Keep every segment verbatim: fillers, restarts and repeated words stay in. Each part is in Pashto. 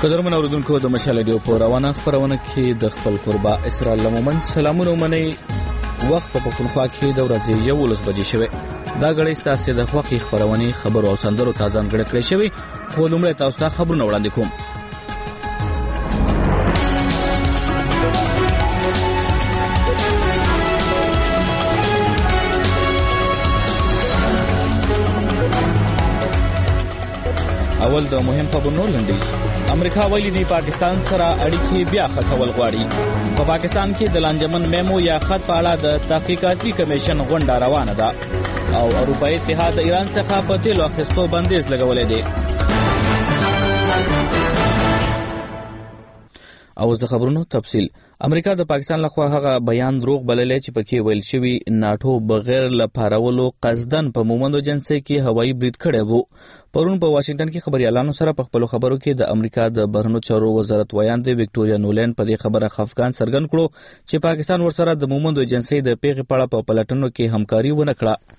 قدرمن اوریدونکو د مشال ریډیو په روانه خبرونه کې د خپل قربا اسرائیل لمن سلامونه منئ. وخت په پښتونخوا کې د ورځې یولس بجې شوه. دا غړي ستاسو د خوخي خبرونه خبرو او سندرو تازه انګړ کړی شوی. خو لومړی تاسو ته خبرونه وړاندې کوم. اول د مهم خبرونو لنډیز. امریکا ویلي دی پاکستان سره اړیکې بیا ښه کول غواړي. په پاکستان کې د لانجمن میمو یا خط په اړه د تحقیقاتي کمیشن غونډه روانه ده او اروپایي اتحاد د ایران څخه په تیلو اخیستو بندیز لګولې دی. او د خبرونو تفصیل. امریکا د پاکستان لخوا هغه بیان دروغ بللی چې پکې ویل شوی ناتو بغیر لپارولو قصدن په مومندو جنسي کې هوایي برید کړی وو. پرون په واشنگټن کې خبريالانو سره په خپل خبرو کې د امریکا د بهرنیو چارو وزارت ویاند وکټوریا نولین په دې خبره خفقان څرګند کړو چې پاکستان ورسره د مومندو جنسي د پیغې پړه په پلټنو کې همکاري ونه کړه.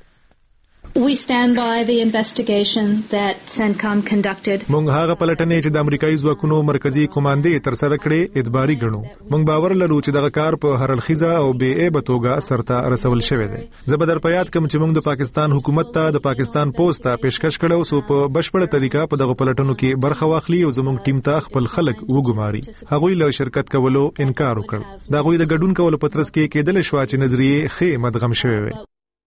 We stand by the investigation that CENTCOM conducted. مونږ هغه پلټنې چې د امریکایي ځواکونو مرکزی کمانډې تر سره کړې اعتباري ګڼو. مونږ باور لرو چې دغه کار په هر الخیزه او بې عیبه توګه سرته رسول شوی دی. زه به در په یاد کوم چې مونږ د پاکستان حکومت ته د پاکستان پوسټ ته پیشکش کړو سو په بشپړه طریقه په دغه پلټنو کې برخه واخلي او زموږ ټیم ته خپل خلک وګماري. هغوی له شرکت کولو انکار وکړ. دا غوي د ګډون کولو پترس کې کېدل شو چې نظریه خې مدغم شوی وي.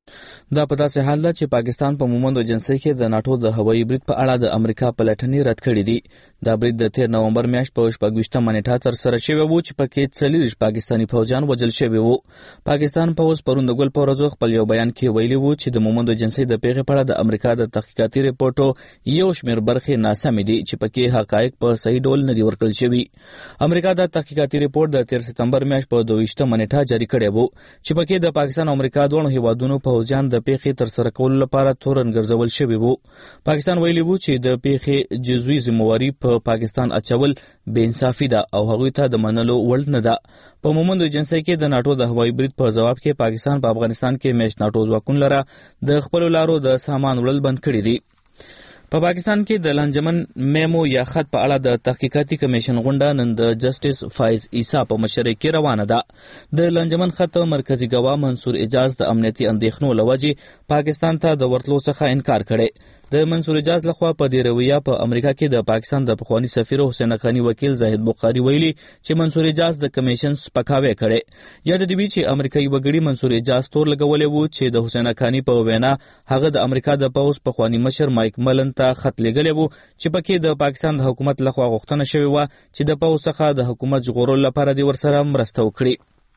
دا په داسې حال ده چې پاکستان په مومندو جنسي کې د ناتو د هوایي برید په اړه د امریکا پلټنې رد کړې دي. دا برید د تیر نومبر میاشت په شپږویشتمه نیټه تر سره شوی و چې پکې څلور پاکستاني فوجان وژل شوي وو. پاکستان پوز پرون د ګل په ورځ خپل یو بیان کې ویلي وو چې د مومندو جنسي د پیغې په اړه د امریکا د تحقیقاتي ریپورتو یو شمېر برخې ناسمې دي چې پکې حقایق په صحیح ډول نه دي ورکړل شوي. امریکا د تحقیقاتي ریپورت د تیر سپتمبر میاشت په دویشتمه نیټه جاری کړی وو چې پکې د پاکستان او امریکا دوه هیوادونو فوجان د پیغې تر سره کولو لپاره تورن ګرځول شوی وو. پاکستان ویلي وو چې د پیغې جزوي ذمہواری په پاکستان اچول بے انصافي ده او هغوی ته د منلو وړ نه ده. په مومندو جنسي کې د ناتو د هوایي برید په جواب کې پاکستان په افغانستان کې میشت ناتو ځواکونو لره د خپل لارو د سامان وړل بند کړی دي. په پاکستان کې د لانجمن میمو یا خط په اړه د تحقیقاتي کمیشن غونډه نن د جسټس فایز عیسی په مشرۍ کې روانه ده. د لانجمن خط مرکزی ګواه منصور اجاز د امنیتي اندېښنو لوجې پاکستان ته د ورتلو څخه انکار کړي. د منصور اجاز لخوا په دې رویه په امریکا کې د پاکستان د پخوانی سفیر حسین حقانی وکیل زاهد بخاری ویلي چې منصور اجاز د کمیشن سپکاوی کړي. یاد دې وی چې امریکایي وګړي منصور اجاز تور لګولې وو چې د حسین حقانی په وینا هغه د امریکا د پوز پخوانی مشر مایک ملن ته خط لګلې وو چې پکې د پاکستان د حکومت لخوا غوښتنه شوې و چې د پوز څخه د حکومت ژغورلو لپاره د ورسره مرسته وکړي.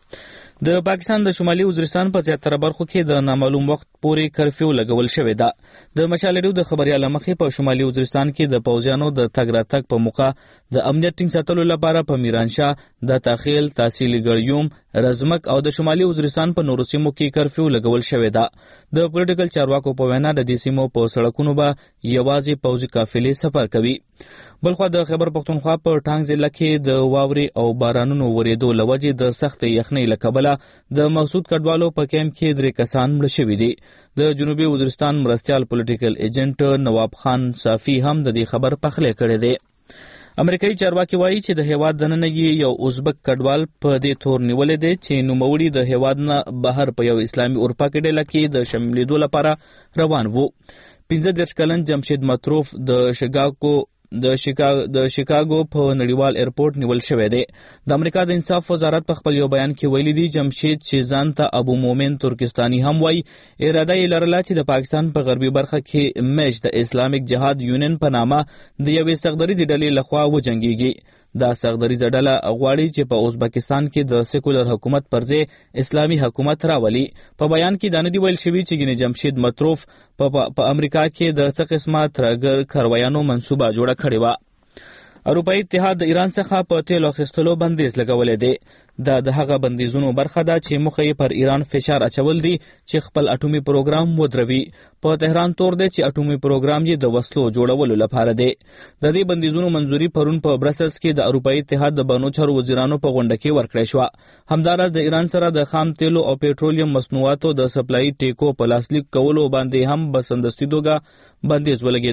د پاکستان د شمالي وزیرستان په زیاتره برخو کې د نامعلوم وخت پورې کرفیو لګول شوی ده. د مشال ریډیو د خبريال مخې په شمالي وزیرستان کې د پوځیانو د تګ راتګ په موقع د امنیت ټینګ ساتلو لپاره په میرانشاه، د تاخیل، تحصیلي ګړیوم، رزمک او د شمالي وزیرستان په نورو سیمو کې کرفیو لګول شوی ده. د پولیټیکل چارواکو په وینا د دې سیمو په سړکونو به یوازې پوځي قافلې سفر کوي. بلخو د خیبر پختونخوا په ټانګ ضلع کې د واورې او بارانونو ورېدو لوجې د سخت یخنۍ له کبله د مقصود کډوالو په کیمپ کې درې کسان مړه شوي دي. د جنوبي وزیرستان مرستیال پولیټیکل ایجنټ نواب خان صافي هم د دې خبر پخلی کړی دی. امریکایي چارواکي وایي چې د هیواد دننه یو ازبک کډوال په دې تور نیولې دی چې نوموړي د هیواد نه بهر په یو اسلامي اروپا کې ډله کې د شاملېدو لپاره روان وو. پنځه دېرش کلن جمشید مطروف د شیکاګو د شیکاګو د شیکاګو په نړیوال ایرپورټ نیول شوی دی. د امریکا د انصاف وزارت په خپل یو بیان کې ویلي دی جمشید چې ځان ته ابو مومن ترکستاني هم وایي اراده یې لرله چې د پاکستان په غربي برخه کې میش د اسلامیک جهاد یونین په نامه د یوې سغدریزې ډلې لخوا وجنګیږي. دا سغدریزه ډله غواړي چې په ازبکستان کې د سیکولر حکومت پر ځای اسلامي حکومت راولي. په بیان کې دا نه دی ویل شوي چې ګینې جمشید مطروف په امریکا کې د څه قسمه ترګر کاروایانو منصوبه جوړه کړې وه. اروپایي اتحاد د ایران څخه په تیلو اخیستلو بندیز لګولی دی. دا د هغه بندیزونو برخه ده چې موخه یې پر ایران فشار اچول دي چې خپل اټومي پروګرام ودروي. په تهران تور دی چې اټومي پروګرام یې د وسلو جوړولو لپاره دی. د دې بندیزونو منځوري پرون په برسلز کې د اروپایي اتحاد د بانو چارو وزیرانو په غونډه کې ورکړی شوه. همداراز د ایران سره د خام تیلو او پېټرولیم مصنوعاتو د سپلای ټیکو په لاسلیک کولو باندې هم په سمدستي توګه بندیز ولګېدو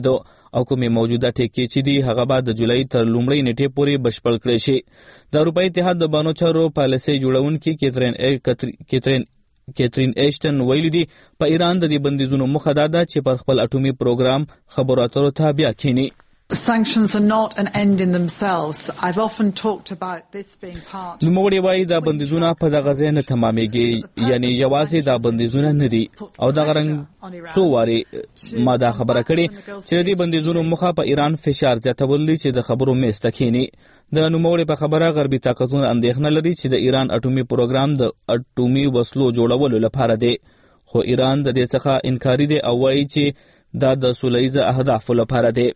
او کومې موجوده ټیکې چې دي هغه به د جولای تر لومړۍ نیټې پورې بشپړ کړي شي. د اروپایي اتحاد د بانو چارو پالیسۍ جوړونکي کیترین کیترین کیترین ایشټن ویلي دي په ایران د دې بندیزونو موخه دا ده چې پر خپل اټومي پروګرام خبرو اترو ته بیا کینی. Sanctions are not an end in themselves. I've often talked about this being part. نوموړي وايي دا بندیزونه په دغه ځای نه تمامېږي، یعنی یوازې دا بندیزونه نه دي او دغه رنګ څو واري ما دا خبره کړې چې دې بندیزونو مخه په ایران فشار زیاتول دي چې د خبرو میز ته کینی. د نوموړي په خبره غربي طاقتونه اندېښنه لري چې د ایران اټومي پروګرام د اټومي وسلو جوړولو لپاره دی، خو ایران د دې څخه انکاري دی او وايي چې دا د سولهییزه اهدافو لپاره دی.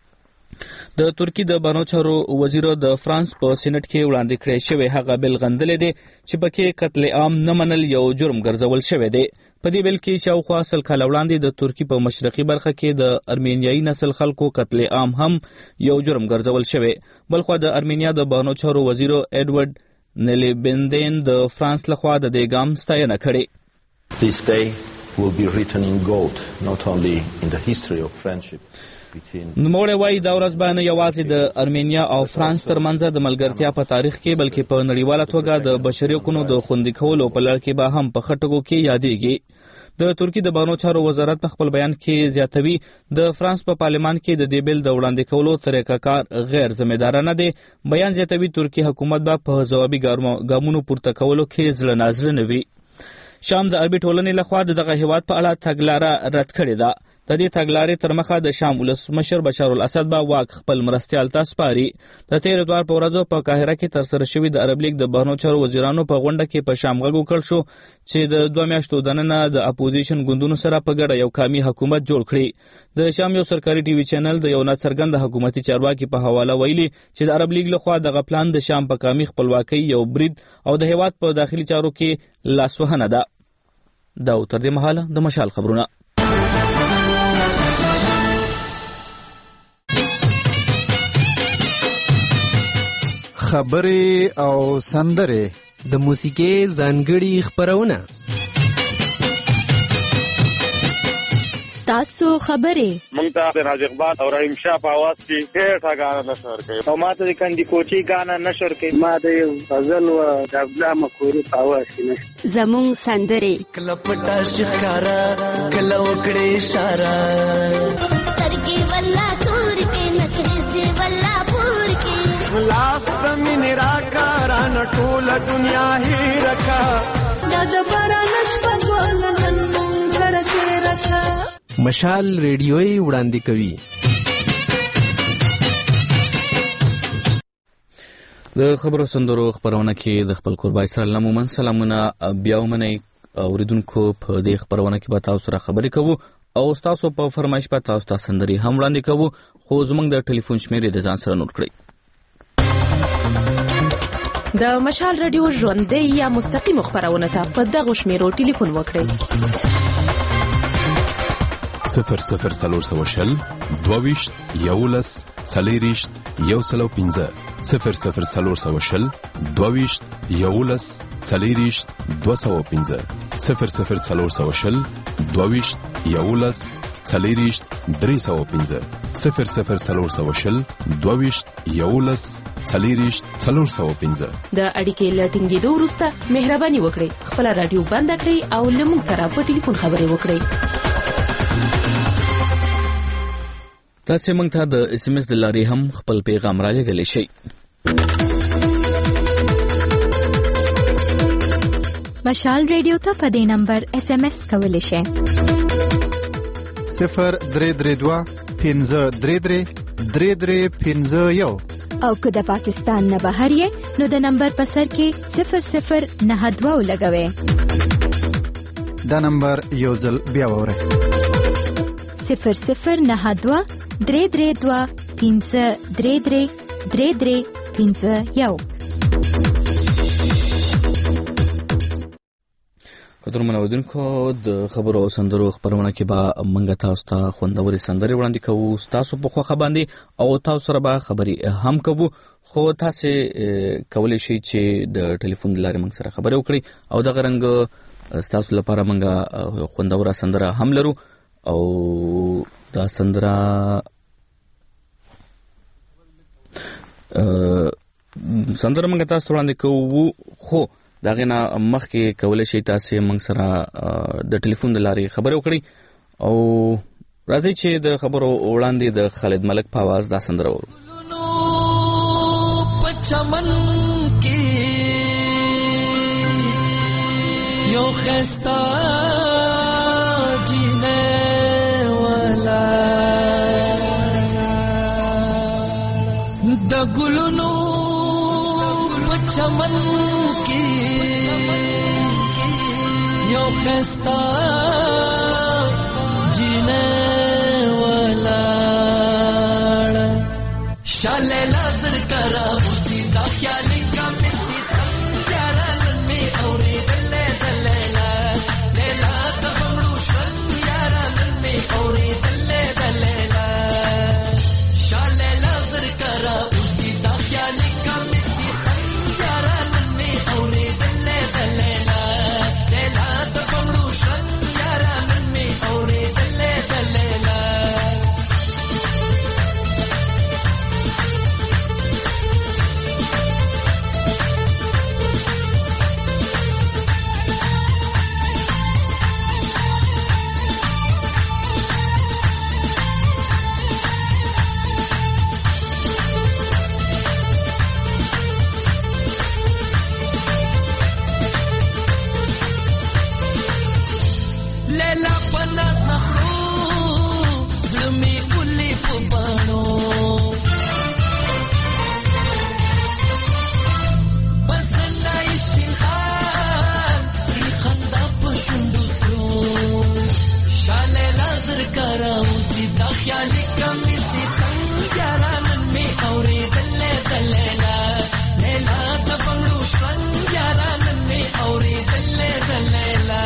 د ترکی د بانو چارو وزیر د فرانس په سېنات کې وړاندې کړی شوی هغه بل غندلې دی چې پکې قتل عام نه منل یو جرم ګرځول شوی دی. په دې بل کې شاوخوا سل کاله وړاندې د ترکی په مشرقي برخه کې د ارمینیایي نسل خلکو قتل عام هم یو جرم ګرځول شوی. بلخوا د ارمینیا د بانو چارو وزیر ایډورډ نیلیبندین د فرانس لخوا د دې ګام ستاینه کړې. This day will be written in gold, not only in the history of friendship. نوموړی وایي دا ورځ به نه یوازې د ارمینیا او فرانس ترمنځ د ملګرتیا په تاریخ کې بلکې په نړیواله توګه د بشري حقوقو د خوندي کولو په لړ کې به هم په ښه ټکو کې یادېږي. د ترکی د بانو چارو وزارت په خپل بیان کې زیاتوي د فرانس په پارلمان کې د دې بل د وړاندې کولو طریقه کار غیر ذمہدارانه دی. بیان زیاتوي ترکی حکومت به په ځوابي ګامونو پورته کولو کې زړه نازړه نه وي. شام د عربي ټولنې لخوا دغه هیواد په اړه تګلاره رد کړې ده. د دې تګلارې تر مخه د شام ولسمشر بشار الاسد به واک خپل مرستیال ته سپاري. د تیر اتوار په ورځو په قاهره کې ترسره شوې د عرب لیگ د بهرنیو چارو وزیرانو په غونډه کې په شام غږ وکړ شو چې د دوه میاشتو دننه د اپوزیشن ګوندونو سره په ګډه یو قومي حکومت جوړ کړي. د شام یو سرکاري ټي وي چینل د یو ناڅرګند حکومتي چارواکي په حواله ویلي چې د عرب لیگ لخوا دغه پلان د شام په قومي خپلواکۍ یو برید او د هیواد په داخلي چارو کې لاسوهنه ده. دا تر دې مهاله د مشال خبرونه. خبرې او سندرې د موسیقي ځانګړي خبرونه تاسو خبرې مونږ ته د راج اقبال او رحیم شاه په आवाज کې ډېر غاڼه نشور کوي او ماته د کندي کوچي غاڼه نشور کوي. ما د غزل او د عبدالله مخوري په आवाज کې نشته. زموږ سندرې کله پټا شکارا کله وکړې اشاره سترګې ولا تور کې نکرې ولا پور کې لاس د مين راکا ران ټول دنیا هي رکا د باران شپه ولنن مونږ سره رکا. مشال ریډیوي وړاندې کوي. د خبرو سندرو خبرونه کې د خپل قربای سره لمومن سلامونه بیا ومنئ. اوریدونکو په دې خبرونه کې به تاسو سره خبرې کوو او تاسو په فرمایش په تاسو ته سندري هم وړاندې کوو، خو زموږ د ټلیفون شمیرې د ځان سره نوٹ کړئ. د مشال ریډیو ژوندۍ یا مستقیم خبرونه ته په دغه شمیرو ټلیفون وکړئ. صفر صفر سلور سو شل دوویشت یولس څلېرویشت یو سلو پنځه صفر صفر سلور سو شل دوویشت یولس څلېرویشت دوه سوه پنځه صفر صفر سلور سو شل دوویشت یولس څلېرویشت درې سوه پنځه صفر صفر سلور سو شل دوویشت یولس څلېرویشت څلور سوه پنځه. د اړیکې له ټینګېدو وروسته مهرباني وکړئ خپله راډیو بنده کړئ او له موږ سره په ټلیفون خبرې وکړئ. تاسو موږ ته د اس ام اس د لارې هم خپل پیغام را لېږلی شئ. مشال ریډیو ته په دې نمبر اس ام اس کولی شئ. صفر درې درې دوه پنځه درې درې درې درې پنځه یو. او که د پاکستان نه بهر یې نو د نمبر په سر کې صفر صفر نه دوه ولګوئ. دا نمبر یو ځل بیا واورئ. صفر صفر نه دوه درې درې دوه پنځه درې درې درې درې پنځه یو. قدرمن اوریدونکو د خبرو او سندرو خبرونه کې به موږ تاسو ته خوندورې سندرې وړاندې کوو تاسو په خوښه باندې او تاسو سره به خبرې هم کوو، خو تاسو کولی شئ چې د ټلیفون لارې موږ سره خبرې وکړئ او دغه رنګ تاسو لپاره موږ خوندوره سندره هم لرو او دا سندره سندره موږ تاسو وړاندې کوو خو داغه نه مخکې کولای شي تاسو موږ سره د ټلیفون د لارې خبرې وکړئ او راځي چې د خبرو وړاندې د خالد ملک په आवाज دا سندره ورو پچمن کې یو خستا جینه والا د ګلونو پچمن کې یو خستا جینه والا شاله لازر کرا اسی دا خیال کا مسی سنجارا میں اورے دلے دلے لا لیلا تبمڑو سنجارا میں اورے دلے دلے لا شاله لازر کرا اسی دا خیال کا مسی سنجارا میں اورے دلے دلے لا لیلا تبمڑو سنجارا میں اورے دلے دلے لا لیلا پنا نخرو زلمی کلی پبانو بسنائی شیخان ریخندا پشندو سرو شاله لازر کراو سیدا خیالی کمی سی سنگارانن میں اوری دلے دلے لا لیلا تبنگلو شنگارانن میں اوری دلے دلے لا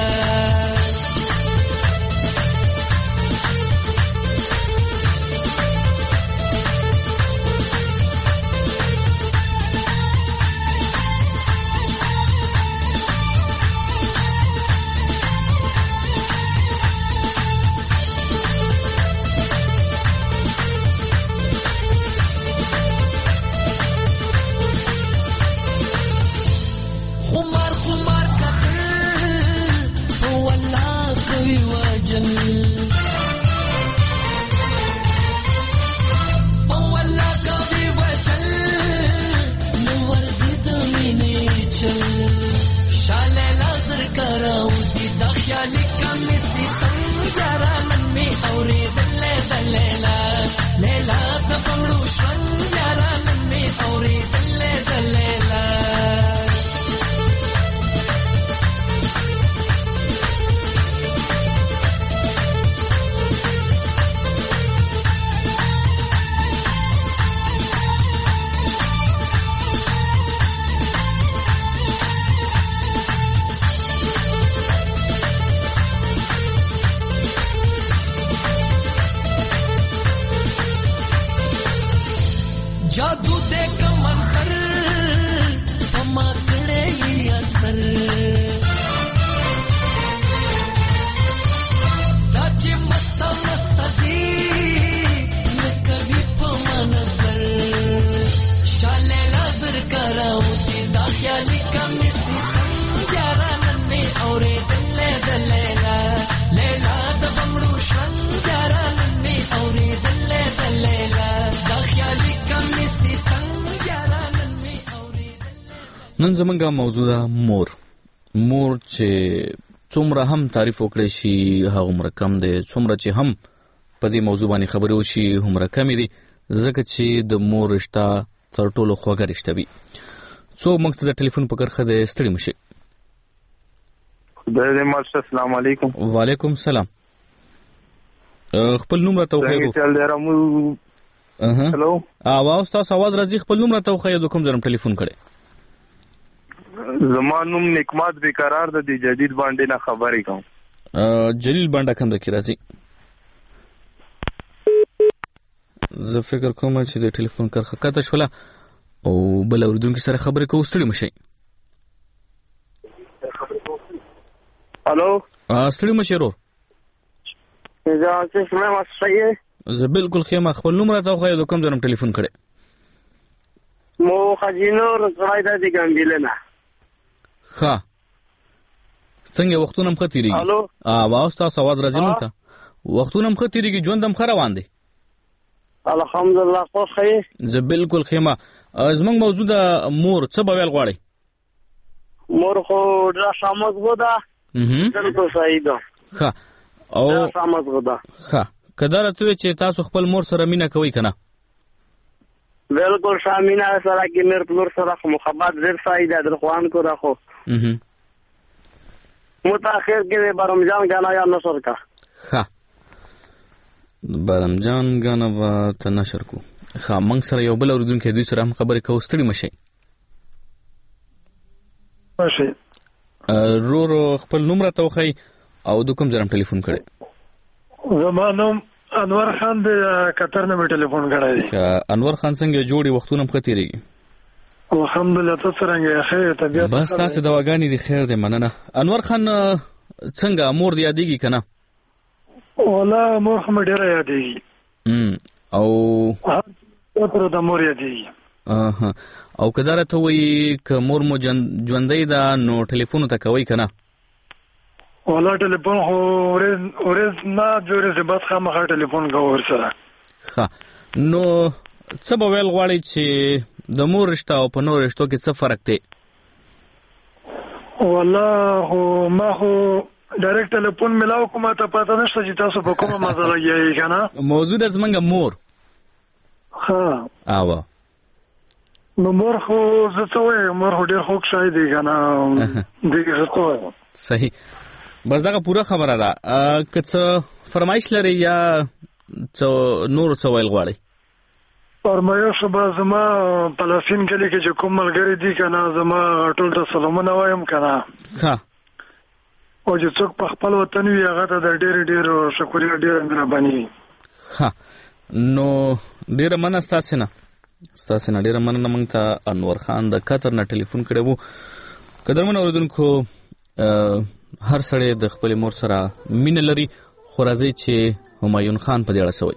خمار خمار قتل والله قوي وجل والله قوي وجل نور زيد مني چل شاله لازر کراو سیدا خیال کمی سی سنجارانن می اوري دلے دلے لا لیلا تبمڑو شنجارانن می اوري دلے دلے لا जादू दे कमंतर पमाकड़े ही असर दाची मस्ता मस्ता जी न कभी पमानजर शाले लाजर कराओ सीधा ख्याली कमी सी संजारानन में औरे दल्ले दल्ले ला लेला दबमड़ू संजारानन में औरे दल्ले दल्ले ला दा ख्याली कमी सी संजारानन में औरे نن زمونږه موضوع ده مور مور چې څومره هم تعریف وکړي شي هغه مرکم دی څومره چې هم په دې موضوع باندې خبرې وشي هم مرکم دي ځکه چې د مور رشتہ تر ټولو خوږه رشتہ وي څو موږ ته د ټلیفون په کرخه د ستړي مشي خدای دې ماشا السلام علیکم وعلیکم السلام خپل نوم راته وخایو چل دی رامو اها هلو اواز تاسو आवाज راځي خپل نوم راته وخایو د کوم ځرم ټلیفون کړي زمانوم نکمات بیقرار د جدید باندې نه خبرې کوم جلیل باندې کوم د کی راځي زه فکر کوم چې د ټلیفون کرخه کته شوله او بل اوردونکو سره خبرې کوو ستړي مشي الو ستړي مشي ورو زه څه سمه واسطه زه بالکل خیمه خپل نوم راته خو د کوم ځرم ټلیفون کړي مو خجینور قاعده دي ګمبلنه ښه څنګه وختونه هم خطرېږي الو اواز تاسو आवाज راځي مونږ ته وختونه هم خطرېږي ژوند هم ښه روان دی الحمدلله خو ښه زه بالکل خیمه زمونږ موضوع د مور څه به ویل غواړئ مور خو ډېره ښه مضبوط ده بالکل صحیح ده ښه او ډېره ښه مضبوط ده ښه که دا راته ووایې چې تاسو خپل مور سره مینه کوئ که نه بالکل ښه مینه سره کې میر پلور سره خو محبت ډېر صحیح ده در خوانکو ده خو متاخر کې برمجان غانا یا نشر کا ښه برمجان غانا به ته نشر کو ښه موږ سره یو بل اورېدونکی دوی سره هم خبرې کوو ستړي مه شئ ماشي رورو خپل نوم راته وښایي او د کوم ځای نه ټلیفون کړی زما نوم انور خان د قطر نه مې ټلیفون کړی دی انور خان څنګه جوړې وختونه هم ښه تېرېږي الحمدلله ته څرنګه خیر طبیعت بس تاسو دواګانې دي خیر دی مننه انور خان څنګه مور دې یادېږي که نه والله مور خو مې ډېره یادېږي او تر د مور یادېږي او که دا راته ووایي که مور مو ژوندۍ ده نو ټلیفون ورته کوئ که نه والله ټلیفون خو ورځ ورځ نه دوه ورځې بعد خامخا ټلیفون کوو ورسره ښه نو څه به ویل غواړئ چې د مور رشته او په نور رشتو کې څه فرق دی والله خو ما خو ډایرکټ ټلیفون ملاو کوم ته پته نشته چې تاسو په کومه مزه لګیږئ که نه موضوع د زمونږ مور ښه اوه نو مور خو زه څه وایم مور خو ډېر خوږ شی دی که نه دې زه څه وایم صحیح بس دغه پوره خبره ده که څه فرمایش لرئ یا څه نور څه ویل غواړئ فرمایش به زما په لاسین کلي کې چې کوم ملګري دي که نه زما ټول ته سلامونه وایم که نه ښه او چې څوک په خپل وطن وي هغه ته د ډېرې ډېرو شکریه ډېره مهرباني وي ښه نو ډېره مننه ستاسې نه ستاسې نه ډېره مننه موږ ته انور خان د قطر نه ټلیفون کړی و قدرمنو اورېدونکو هر سړی د خپلې مور سره مینه لري خو راځئ چې همایون خان په دې اړه څه وایي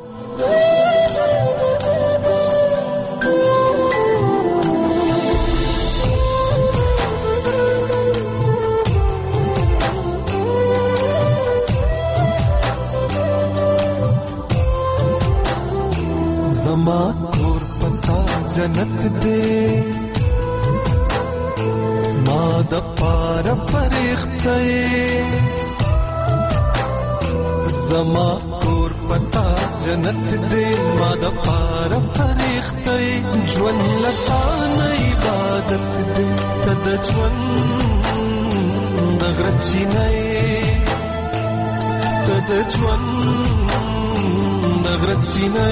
زما کور پتا جنت دے ما د پار فرښتې زما کور پتا جنت دے ما د پار فرښتې ژوند لتا نه عبادت دے تد ژوند نغرچی نه تد ژوند نغرچی نه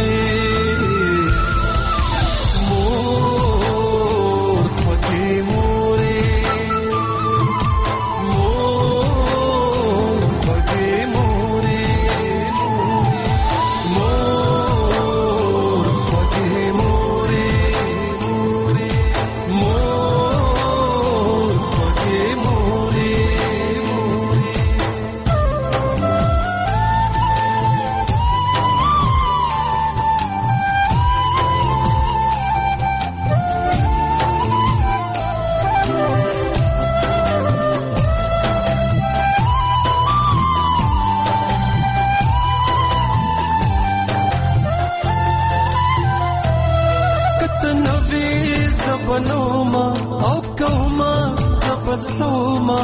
سوما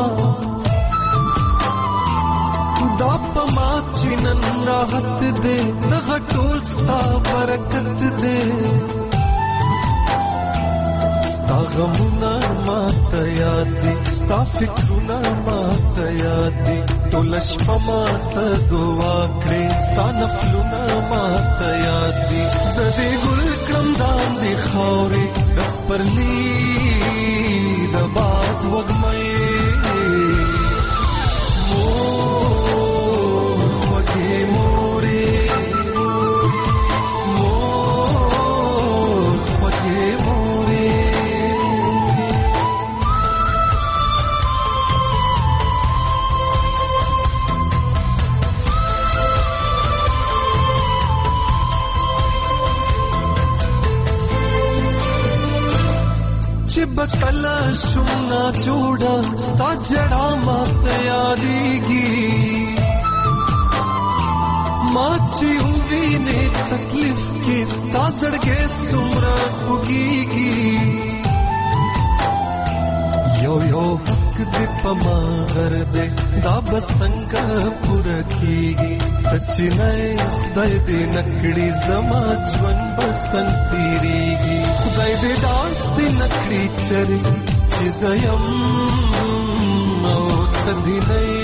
دا پما چنن راحت دے دغه ټول ستا برکت دے ستا غمونه ماته یاد دي ستا فکرونه ماته یاد دي ټول شپه ماته دعا کړې ستا نفلونه ماته یاد دي زدي ګل کړم ځان دي خاورې د سپرلی د باد وږمې کلا شونا جوړه ستا جړه ماته یادېږي ما چې ووینې تکلیف کې ستا زړګی څومره خوږېږي یو یو حق دې په ما غر دې دا به څنګه پوره کېږي ته چې نه خدای دې نه کړي زما ژوند به څنګه تېرېږي خدای دې داسې نه کړي چرې چې زه یم او ته دې نه یې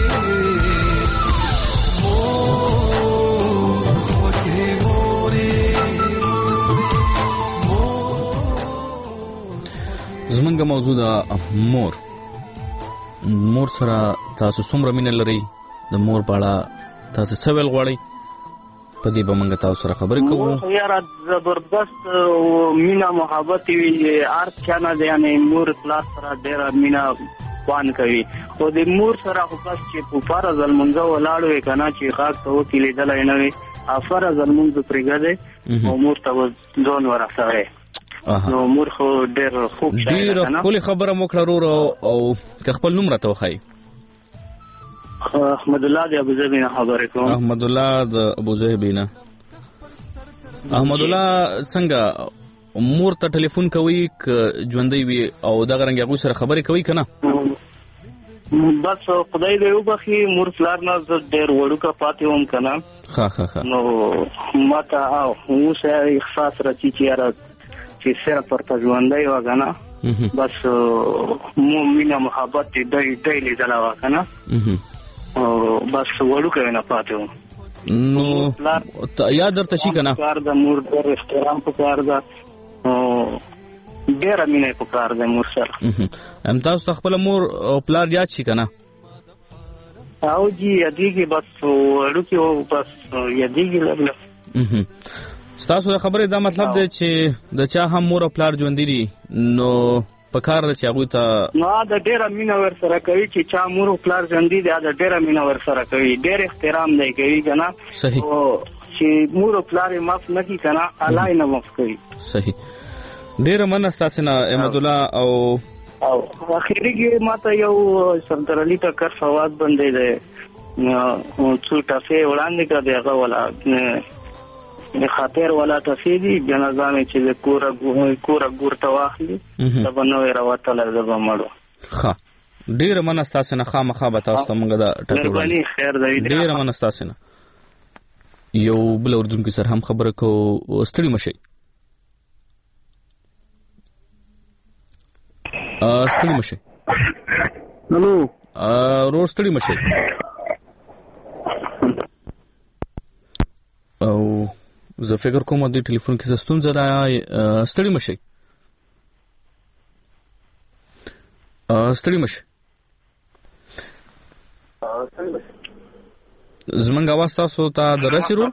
زمونږ موضوع د مور مور سره تاسو څومره مینه لرئ د مور په اړه تاسو څه ویل غواړئ په دې به موږ تاسو سره خبرې کوو. یاره زبردست مینه محبت وي هر چا نه دی یعنې مور پلار سره ډېره مینه خوان کوي خو د مور سره خو بس چې په فرض لمونځ ولاړ وي که نه چې غاښ ته وکې لیدلی نه وي فرض لمونځ پرېږدی او مور ته ځان ورسوی نو مور خو ډېر خوب شاید ډېر ښکلې خبره مو کړه ورور او که خپل نوم راته وښایي. احمد الله د ابوظبي نه خبرې کوم. احمد الله د ابوظبي نه. احمد الله څنګه مور ته ټلیفون کوي که ژوندی وي او دغه رنګ هغوی سره خبرې کوي که نه؟ بس خدای دې وبخي مور پلار نه زه ډېر وړوکه پاتې وم که نه ښه ښه ښه نو ما ته اوس احساس راځي چې یاره چې صرف ورته ژوندی وه که نه بس مو مینه محبت دې دی لیدلی وه که نه بس وړوکی نه پاتې وم نو یاد درته شي که نه پکار ده مور ډېر احترام پکار ده ډېره مینه یې پکار ده مور سره تاسو ته خپله مور او پلار یاد شي که نه او جي یادېږي بس وړوکي و بس یادېږي لږ لږ ستاسو د خبرې دا مطلب دی چې د چا هم مور او پلار ژوندي دي نو پکار ده چې هغوی ته نو دا ډېره مینه ورسره کوي چې چا مور او پلار ژوندي دي دا ډېره مینه ورسره کوي ډېر احترام دی کوي که نه صحیح چې مور او پلار یې معاف نه کړي که نه الله یې نه معاف کوي صحیح ډېره مننه ستاسې نه احمد الله او او اخري کې ما ته یو سردار علي ټکر فواد بندی دی څو ټفې وړاندې کړه د هغه ولا د خاطر ولا ټفې دي جنازه مې چې د کوره کوره ګور ته واخلي دا به نوې راوتلی زه به مړ وم ښه ډېره مننه ستاسې نه خامخا به تاسو ته موږ دا ټکې مهرباني خیر دی ډېره مننه ستاسې نه یو بل اورېدونکي سره هم خبره کوو ستړي مه شئ ستړي مه شئ هلو ورور ستړي مه شئ او زه فکر کوم دوی ټلیفون کې څه ستونزه ده ستړي مه شئ ستړي مه شئ زمونږ اواز تاسو ته درسي رول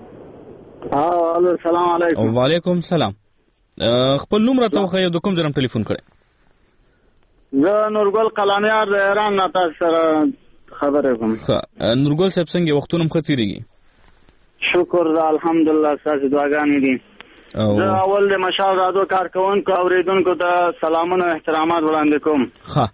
السلام علیکم وعلیکم السلام خپل نوم راته وښایئ د کوم ځای نه ټلیفون کړی زه نورګل قلانیار د ایران نه تاسو سره خبرې کوم نورګل صاحب څنګه وختونه هم ښه تېرېږي شکر ده الحمدلله ستاسو دعاګانې دي زه اول د مشال رادیو کارکوونکو اورېدونکو ته سلامونه او احترامات وړاندې کوم ښه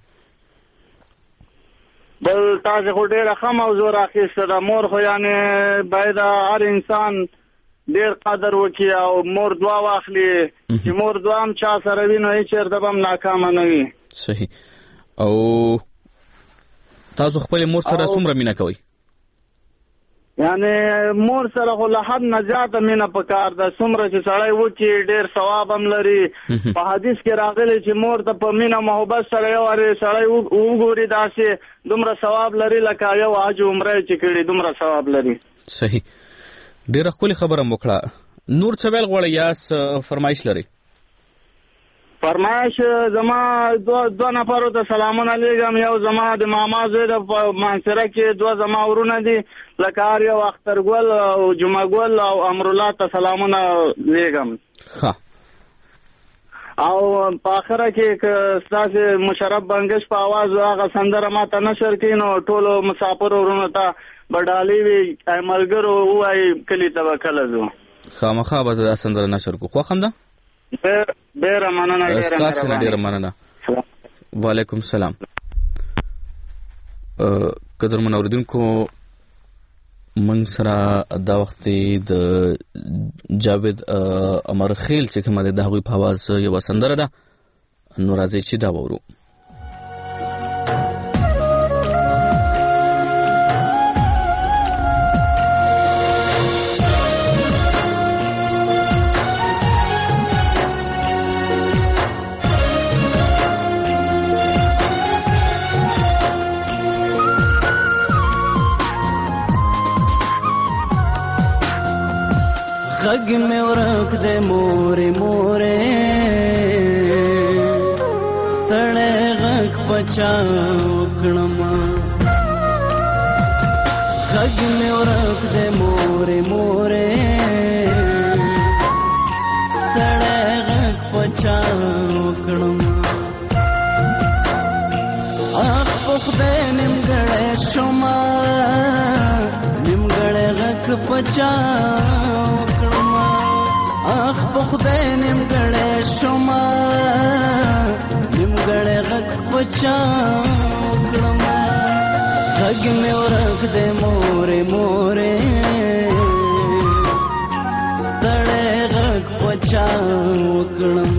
بل تاسو خو ډېره ښه موضوع راخیسته ده مور خو یعنې باید هر انسان ډېر قدر وکړي او مور دعا واخلي چې مور دعا هم چا سره وي نو هېڅ چېرته به هم ناکامه نه وي صحیح او تاسو خپلې مور سره څومره مینه کوئ یعنی مور سره خو له حد نه زیاته مینه پکار ده څومره چې سړی وکړي ډېر ثواب هم لري په حدیث کې راغلی چې مور ته په مینه محبت سره یو وارې سړی وګوري داسې دومره ثواب لري لکه یو حج عمره چې کړي دومره ثواب لري صحیح ډېره ښکلې خبره مو کړه نور څه ویل غواړئ یا فرمایش لرئ فرمایش زما دو دو نفرو ته سلامونه لیږم یو زما د ماما زوی د مانسره کې دوه زما ورونه دي لکه هر یو اخترګل او جمعګل او امرالله ته سلامونه لیږم ښه او په آخره کې که ستاسې مشرف بنګش په اواز هغه سندره ما ته نشر کړي نو ټولو مسافر ورونو ته به ډالۍ وي ملګرو ووایي کلي ته به کله ځو خامخا به دا سندره نشر کړو خوښ هم ده ډېره مننه ډېره تاسو نه ډېره مننه. وعلیکم السلام. قدرمن اوریدونکو من سره دا وخت د جاوید امرخیل چې کومه د هغوی په आवाज یو سندره ده نو راځي چې دا وورو. غږ مې ورک دې مورې مورې ستړی غږ پچا وکړم غږ مې ورک دې مورې مورې ستړی غږ پچا وکړم اخ په خدای نیمګړی شومه نیمګړی غږ پچا اخ په خدای نیمګړی شومه نیمګړی غږ پچا وکړم غږ مې ورک دی مورې مورې ستړی غږ پچا وکړم.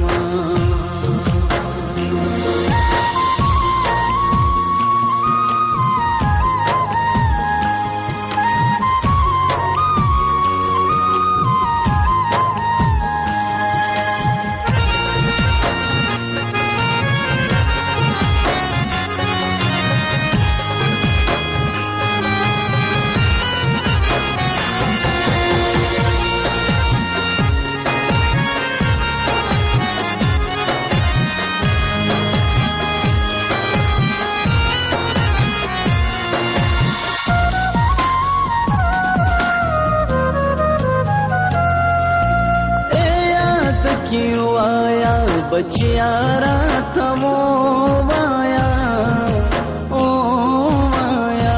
بچیا راته ووایا او وایا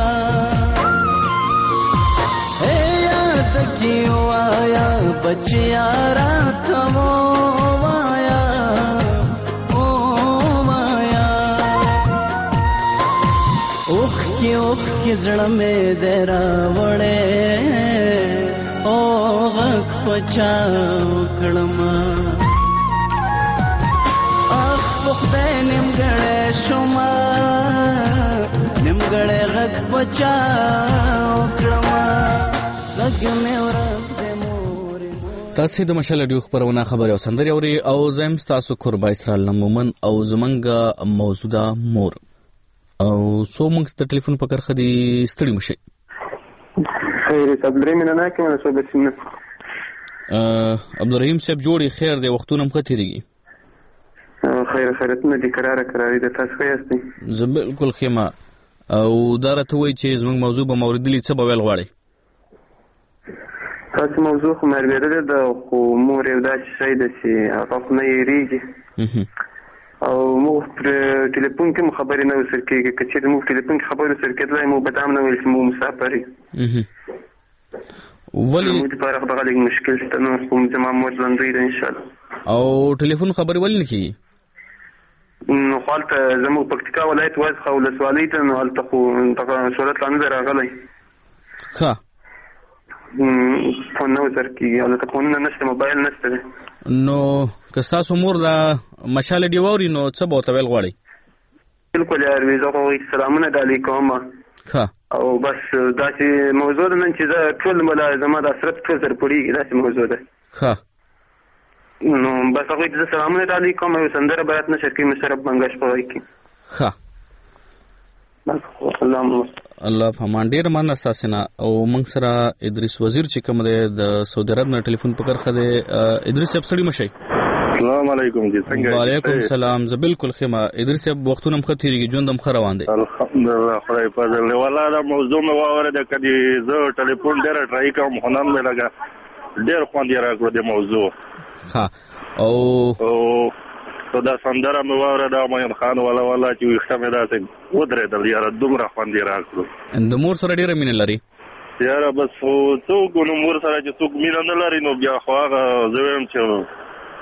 اے یاد کی وایا بچیا راته ووایا او وایا اوخ کی اوخ کی زړه مې درا وړې او غږ پچا وکړم خدای نیمګړی شومه نیمګړی غږ پچا وکړم غږ مې ورک دی مورې. تاسې د مشال رادیو خپرونه خبرې او سندرې اورئ او زه یم ستاسو کوربه اسرائیل مومن او زمونږ موضوع ده مور او څو موږ د ټلیفون په کرښه دي ستړي مه شئ. خیر عبدالرحیم نه کوم څه بسنه عبدالرحیم صاحب جوړي خیر دی وختونه هم ښه تېرېږي. خیر خیرتونه دي کراره کراري د تاسو ښه یاستئ؟ زه بالکل ښه یم او دا راته وایي چې زموږ موضوع به مو اورېدلي څه به ویل غواړئ؟ تاسو موضوع خو مې اورېدلې ده خو مور یو داسې شی ده چې هغه خو نه هېرېږي او موږ پر ټلیفون کې مو خبرې نه ورسره کېږي که چېرې موږ ټلیفون کې خبرې ورسره کېدلی مو به دا هم نه ویل چې موږ مسافر یو ولې موږ دپاره خو دغه لږ مشکل شته نو خو زما مور ژوندۍ ده انشاءالله. او ټلیفون خبرې ولې نه کېږي؟ نو خو هلته زموږ پکتیکا ولایت وازخه ولسوالۍ ته نو هلته خو دغه سهولت لا نه دی راغلی ښه فون نه ورسره کېږي هلته فونونه نشته موبایل نشته دی. نو که ستاسو مور دا مشال رادیو واوري نو څه به ورته ویل غواړئ؟ بالکل یار وي زه خو هغوی سلامونه ډالۍ کوم ښه او بس داسې موضوع ده نن چې زه ټول ملا زما د اثرت ټول سره پوړېږي داسې موضوع ده ښه نو بس هغوی ته زه سلامونه ډالۍ کوم یو سندره باید نشر کړي مشرف بنګش په غږ کې ښه الله فهمان ډېر مننه ستاسې نه او موږ سره ادریس وزیر چې کوم دی د سعودي عرب نه ټلیفون په کرښه دی. ادریس صاحب ستړي مه شئ. السلام علیکم جی څنګه؟ وعلیکم السلام زه بالکل ښه یم. ادریس صاحب وختونه هم ښه تېرېږي ژوند هم ښه روان دی الحمدلله خدای فضل دی. والله دا موضوع مې واورېده که زه ټلیفون ډېره ټرای کوم خو نن مې لږه ډېر خوند یې راکړو د موضوع ښه او او دا سندره مې واورېده معین خان والا والا چې ویښته مې داسې ودرېدل یاره دومره خوند یې راکړو. د مور سره ډېره مینه لري؟ یاره بس څوک نو مور سره چې څوک مینه نه لري نو بیا خو هغه زه وایم چې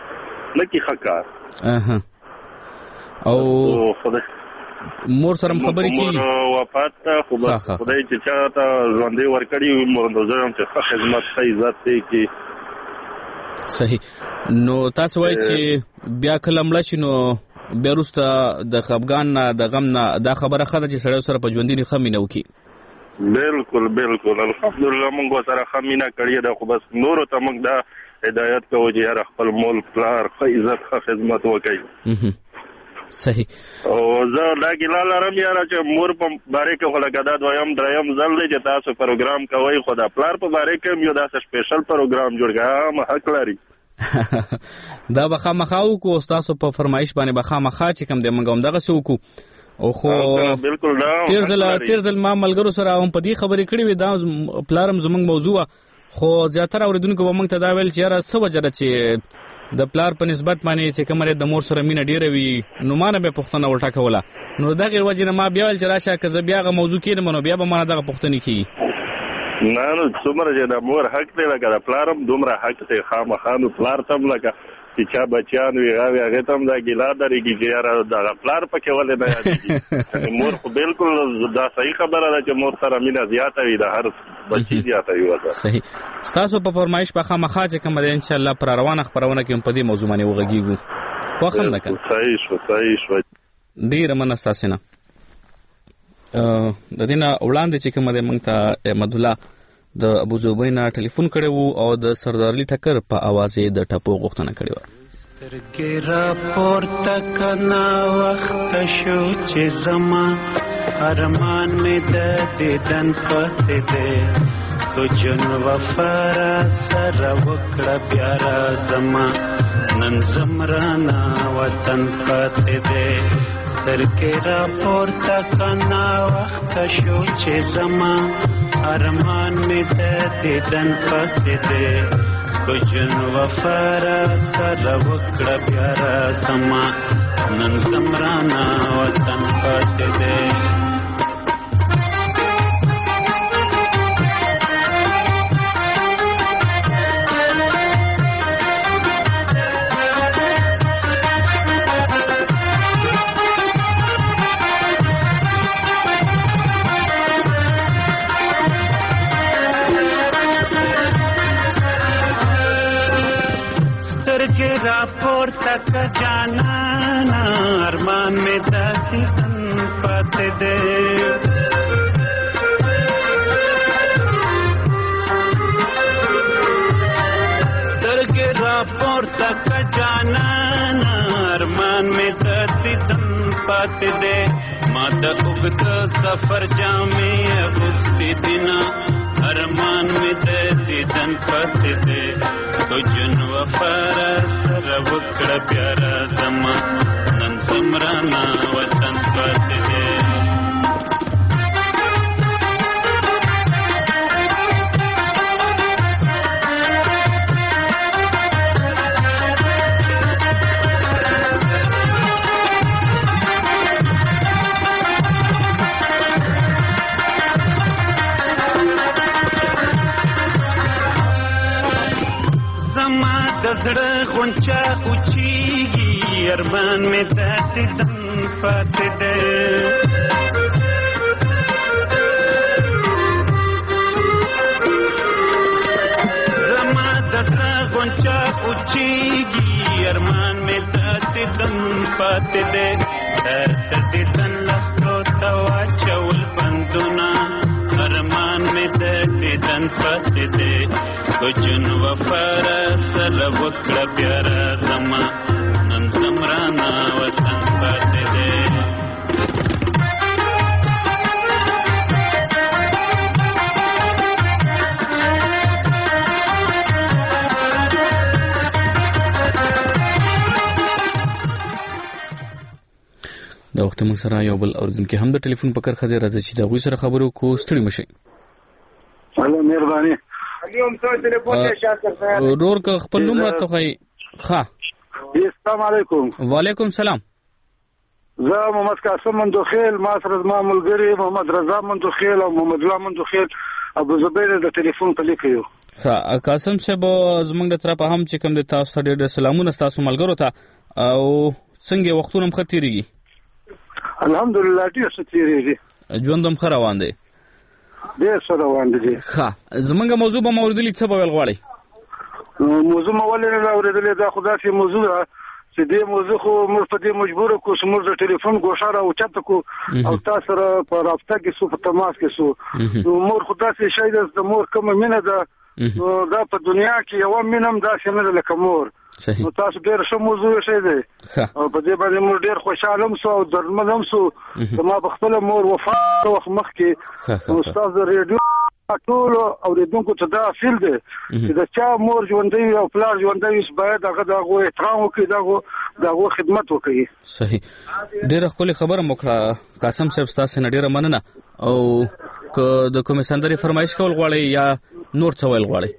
نکی خکار اها او خدای مور سره خبرې کی مور وفات ته خو خدای چې چاته ژوندې ورکړي مور نو زه هم چې خدمت ښه عزت دی کی صحیح. نو تاسو وایئ چې بیا کله مړه شي نو بیا وروسته د خفګان نه د غم نه دا خبره ښه ده چې سړی سره په ژوندي ښه مینه وکړي. بالکل بالکل الحمدلله موږ سره ښه مینه کړې ده، خو بس نورو ته موږ دا هدایت کوو چې یاره خپل مول پلار ښه عزت ښه خدمت وکړي. صحیح. او زه دا ګیله لرم یاره چې مور په باره کې خو لکه دا دویم دریم ځل دی چې تاسو پروګرام کوئ، خو دا پلار په باره کې هم یو داسې سپیشل پروګرام جوړ کړه هم حق لري. دا به خامخا وکړو، ستاسو په فرمایش باندې به خامخا چې کوم دی موږ هم دغسې وکړو. او خو بالکل دا تیر ځل تیر ځل ما ملګرو سره هم په دې خبرې کړې وې، دا پلار هم زموږ موضوع خو زیاتره اورېدونکو به موږ ته دا ویل چې یاره څه وجه ده چې د پلار په نسبت باندې چې کومه د مور سره مینه ډیره وي نو ما نه به پوښتنه ورته کوله. نو دغې وجې نه ما بیا ویل چې راشه که زه بیا هغه موضوع کېږم نو بیا به ما نه دغه پوښتنې کېږي. نه نو څومره چې د مور حق دی لکه د پلار هم دومره حق دی خامخا. نو پلار ته هم لکه چې چا بچیان وي هغه هغې ته هم دا ګیله درېږي چې یاره دغه پلار پکې ولې نه یادېږي. مور خو بالکل دا صحیح خبره ده چې مور سره مینه زیاته وي د هر بچي زیاته وي ورته. صحیح. ستاسو په فرمایش به خامخا چې کومه ده انشاءالله پر روانه خپرونه کې هم په دې موضوع باندې وغږېږو. خوښ هم ده که صحیح شو صحیح شو. ډېره مننه ستاسې نه. د دې نه وړاندې چې کومه ده موږ ته احمدالله د ابوظبي نه ټلیفون کړی وو او د سردار علي ټکر په اواز یې د ټپو غوښتنه کړې وه. سترګې راپورته کنا وخت شو چې زما ارمان مې د دیدن پاتې دی، خو جون وفا را سره وکړه بیا رازما نن زمرانا وطن پاتې دی. سترګې راپورته کنا وخت شو چې زما ارمان مې د دیدن پاتې دی، خو جون وفا را سره وکړه بیا رازما نن زمرانا وطن پاتې دی. راپورته که جانانا ارمان میں دادی ان پاتے دے، سترگے راپورته که جانانا ارمان میں دادی ان پاتے دے. ما د اوږد سفر جامې اغوستې دینا ارمان مې د دیدن پاتې دی، خو جون وفا را سره وکړه بیا رازما نن زمرانا وطن پاتې دی. زړه غونچا اوچیږي ارمان مې د دیدن پاتې دی، زما د زړه غونچا اوچیږي ارمان مې د دیدن پاتې دی. تر دیدن لختو ته واچول بندونه ارمان مې د دیدن پاتې دی، خو جون وفا را سره وکړه بیا رازما نن زمرانا وطن پاتې دی. دا وخت موږ سره یو بل اورېدونکی هم د ټلیفون په کرښه دی، راځي چې د هغوی سره خبرې وکړو. ستړي مه شئ. هلو مهرباني ورور که خپل نوم راته وښایي. ښه السلام علیکم. وعلیکم السلام. زه محمد قاسم مندوخیل، ما سره زما ملګري محمد رضا مندوخیل او محمد الله مندوخیل ابو زبیر د ټلیفون په لیکو. ها قاسم صاحب زمونږ د طرفه هم چې کوم د تاسو ته ډېر سلامونه تاسو ملګرو ته او څنګه وختونه هم ختیریږي؟ الحمدلله ډېر ښه تیریږي، ژوند هم ښه روان دی. ډېر ښه روان دی. ها زمونږ موضوع به موردلی څه به ویل غواړئ؟ موضوع مو ولې نه اورېدلې دا خو داسې موضوع ده چې دې موضوع خو موږ په دې مجبور کو چې موږ د ټلیفون ګوښه راوچته کو او تاسو سره په رابطه کې سو په تماس کې سو. نو مور خو داسې شی ده د مور کومه مینه ده نو دا په دنیا کې یو مینه هم داسې نه ده لکه مور. نو تاسو ډېر ښه موضوع شی دی او په دې باندې موږ ډېر خوشحاله هم سو او درمن هم سو. زما په خپله مور وفات وخت مخکې نو ستاسو د ریډیو ټول اوریدونکو ته دا فیل دی چې د چا مور ژوندی او پلار ژوندی وي باید هغه د هغوی احترام وکړي، د هغو د هغو خدمت وکړي. صحیح، ډېره ښکلې خبره مو کړه قاسم صاحب، ستاسو نه ډېره مننه. او که د کومې سندرې فرمایش کول غواړئ یا نور څه ویل غواړئ؟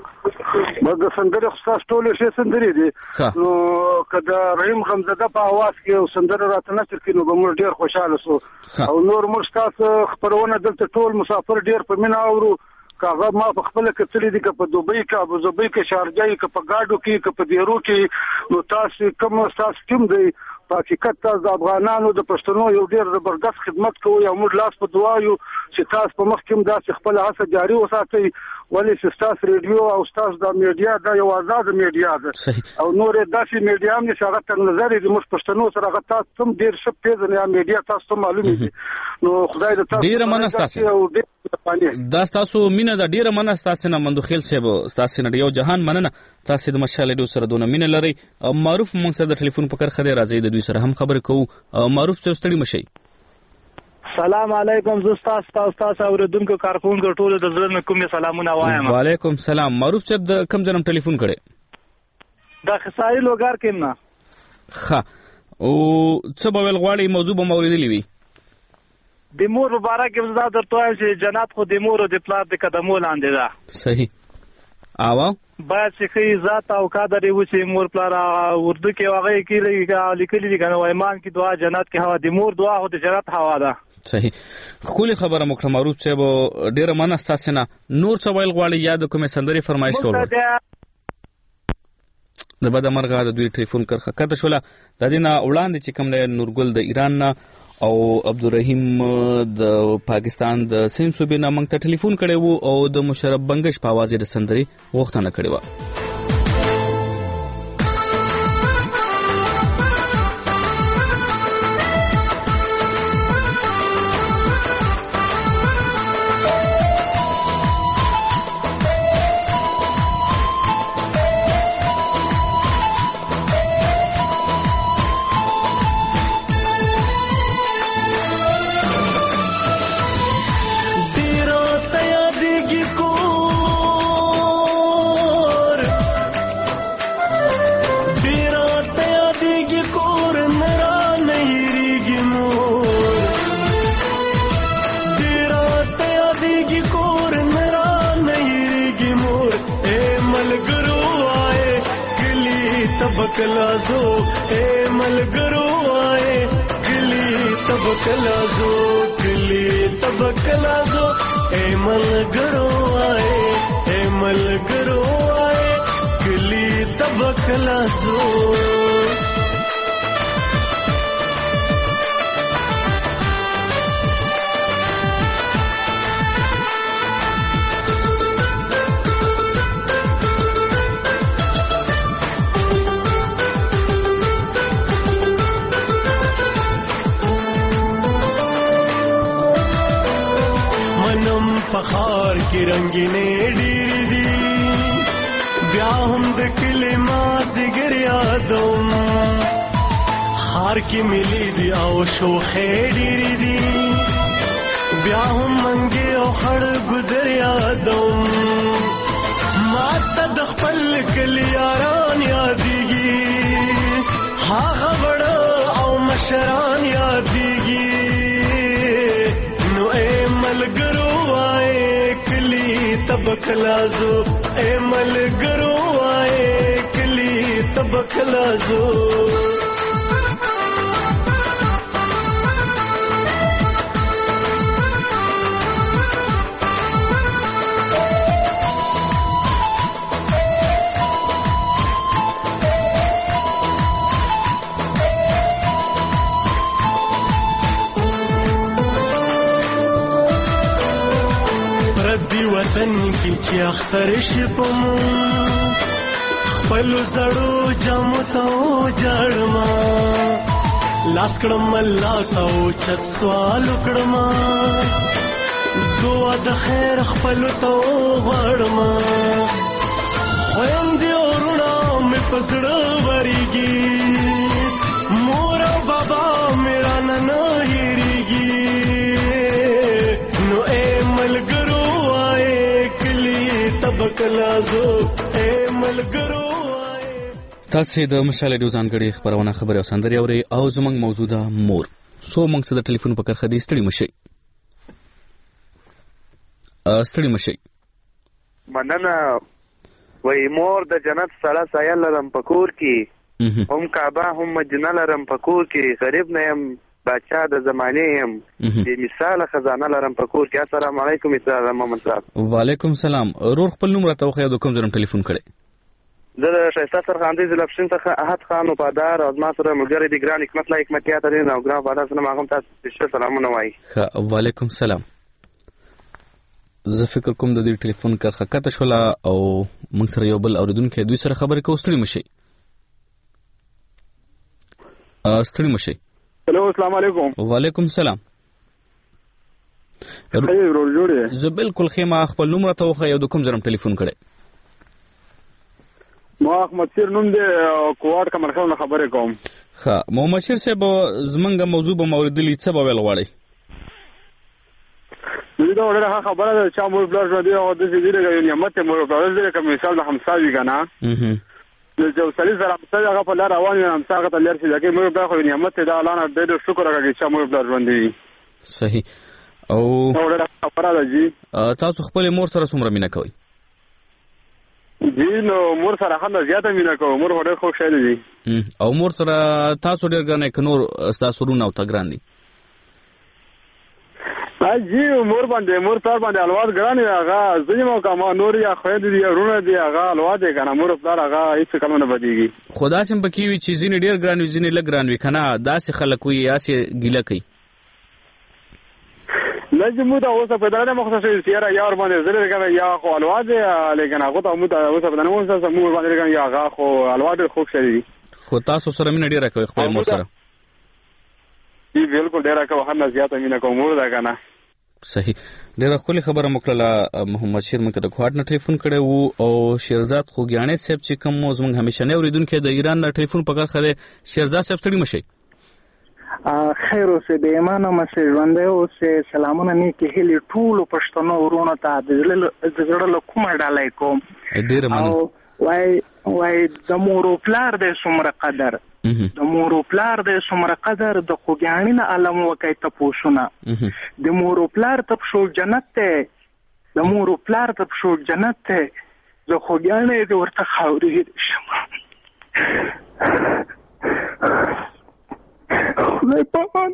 بس د سندرې خو ستاسو ټولې ښې سندرې دي، نو که د رحیم غمزده په اواز کې یو سندره راته نشر کړي نو به موږ ډېر خوشحاله سو. او نور موږ ستاسو خپرونه دلته ټول مسافر ډېر په مینه اورو، که هغه ما په خپله کتلي دي، که په دوبۍ کې ابوظبۍ کې شارجه که په ګاډو کې که په دیرو کې، نو تاسو کوم ستاسو ټیم دی په حقیقت تاسو د افغانانو د پښتنو یو ډېر زبردست خدمت کوئ او موږ لاس په دعا یو چې تاسو په مخ کې هم داسې خپله هڅه جاري وساتئ، ولې چې ستاسو ریډیو او ستاسو د میډیا دا یو ازاده میډیا ده او نور داسې میډیا هم چې هغه تر نظر دي موږ پښتنو سره هغه تاسو هم ډېر ښه پېژنئ، میډیا تاسو ته معلوم دي. نو خدای د تاسو ډېره مننه ستاسو، دا ستاسو مینه ده، ډېره مننه ستاسو نه مندوخیل صاحب، ستاسو نه یو جهان مننه. تاسو د مشال ډیو سره دونه مینه لرئ. معروف موږ سره د ټلیفون په کرخه دی، راځي د دوی سره هم خبرې کوو. معروف صاحب ستړي مشئ. سلام علیکم، زه ستاسو تاسو تاسو اوریدونکو کارکونکو ټول د زړه نه کوم سلامونه وایم. وعلیکم سلام. معروف صاحب د کوم ځای نه ټلیفون کړی؟ د خساری لوګار کې نه. ښه، او څه به ویل غواړئ؟ موضوع به مو اورېدلې وي. د مور مبارک کې زه درته وایم چې جنت خو د مور او د پلار د قدمو لاندې ده. صحیح. اوا باید چې ښه ذات او قدر یې وشي. مور پلار اردو کې هغه کې لیکلي دي که نه، ایمان کې دعا جنت کې هوا، د مور دعا خو د جنت هوا ده. صحیح، ښکلې خبره مو کړه معروف صاحب، ډېره مننه ستاسو نه. نور څه ویل غواړئ یا د کومې سندرې فرمایش کول غواړئ؟ د بده مرغه د دوی ټلیفون کرښه کته شوله. د دې نه وړاندې چې کوم دی نورګل د ایران نه او عبدالرحیم د پاکستان د سند صوبې نه موږ ته ټلیفون کړی وو او د مشرف بنګش په اواز یې د سندرې غوښتنه کړې وه. कलाजो ए मलगरो आए किली तब कलाजो किली तब कलाजो ए मलगरो आए ए मलगरो आए किली तब कलाजो. पखार की रंगीने डीरी दी ब्याह हम दकिले माँ सिगर यादों हार की मिली दी आओ शोखे डीरी दी ब्याह हम मंगे और खड़ गुदर यादों माता दखपल कलियारान यादीगी हाँ खबड़ा आओ मशरान यादीगी नो ए मलगरो तब खलाजो ए मलगरो आए किली तब खलाजो. دې وطن کې چې اختر شي په مون خپل زړو جامو ته جړما لاس کړم الله ته چت سوال کړم دعا د خیر خپل ته غړما خويندې ورونه مې پسړه وريږي مور او بابا میرا نن هېریږي نو اے ملګرو آئے کلی تبکلا زو اے ملګرو تاسو د مشال ډیو ځانګړي خبرونه خبري او سندري اوري او زمنګ موجوده مور سو موږ څه د ټلیفون په کرخه دي ستړي مشي ستړي مشي مننه وای مور د جنت سړه سایه لرم پکور کې هم کعبه هم مدینه لرم پکور کې غریب نه يم بچا د زمانه يم د مثال خزانه لرم پکور کې. السلام علیکم اسلام محمد صاحب. وعلیکم السلام. رور خپل نوم راته وخی د کوم ځرم ټلیفون کړي؟ زه د شایسته سرخاندې زلفشین څخه احد خان وفادار او ما سره ملګری دی ګران حکمت الله حکمتیات لري نو ګران وفادار سره ما هم تاسو ته سلامونه وایي. ښه وعلیکم السلام. زه فکر کوم د دې ټلیفون کرخه کته شولا او موږ سره یو بل اوریدونکو دوی سره خبرې کوو. ستړي مشي ستړي مشي. هلو السلام علیکم. وعلیکم السلام. خیر ورور جوړه. زه بالکل خیمه خپل نوم راته وخی او د کوم ځرم ټلیفون کړي؟ ما احمد سیر نوم دی کوواټ کمرخونه خبرې کوم. ښه محمد شیر صاحب زمونږ موضوع به موردلی څه به ویل غواړئ؟ دوی دا ډېره خبره ده چې مور بلار ژوندي او د دې ډېره یو نعمت مور بلار دې کوم مثال د همساوي کنه د جو سړي سره همساوي هغه په لار روان یم همساغه ته لار شي چې مور بلار خو نعمت ده الله نه ډېر شکر وکړي چې مور بلار ژوندي. صحیح. او ډېره خبره ده جی. تاسو خپل مور سره څومره مینه کوئ؟ جی نو مور سره هم زیاته مینه کوم. مور ډېر خوشاله دي. او مور سره تاسو ډېر ګرانه ک نور تاسو رونه او تګران دي؟ جی مور باندې مور تر باندې الواد ګران هغه زینو کما نور یا خیر دی رونه دی هغه الواد کنه مور پر هغه هیڅ کلمه نه بدیږي. خدا سم پکې وی چې زین ډیر ګران وي زین لګ ګران وي کنه داسې خلک وي یاسې ګیله کوي. لازم دا اوسه په دغه مخصوصي سیاره یا ور باندې زره کنه یا خو الواد لیکن هغه ته مو دا اوسه په دغه مخصوصي مور باندې کنه یا هغه خو الواد خو شری. خو تاسو سره مين ډیر کوي خپل مور سره؟ جی بالکل ډیر کوي هم زیاته مين کوم مور دا کنه. صحیح. ډیره خولي خبره مکړه محمد شیر مکه د کوټ نه ټلیفون کړي وو او شیرزاد خوګیانه صاحب چې کوم موږ همیشه نه اوریدونکو د ایران نه ټلیفون پکړ خره. شیرزاد صاحب ستړي مشي. خیر اوسه د ایمانه مسه ژوند اوسه سلامونه نه کې هلي ټول پښتنو ورونه ته د زړه له کومه ډالای کوم. ډیره مننه. وای وای د مور او پلار د څومره قدر د مور او پلار د څومره قدر د خوګیانې نه علم وکای ته پوښونه د مور او پلار ته شو جنت ته د مور او پلار ته شو جنت ته د خوګیانې د ورته خاورې شمه خدای پامان.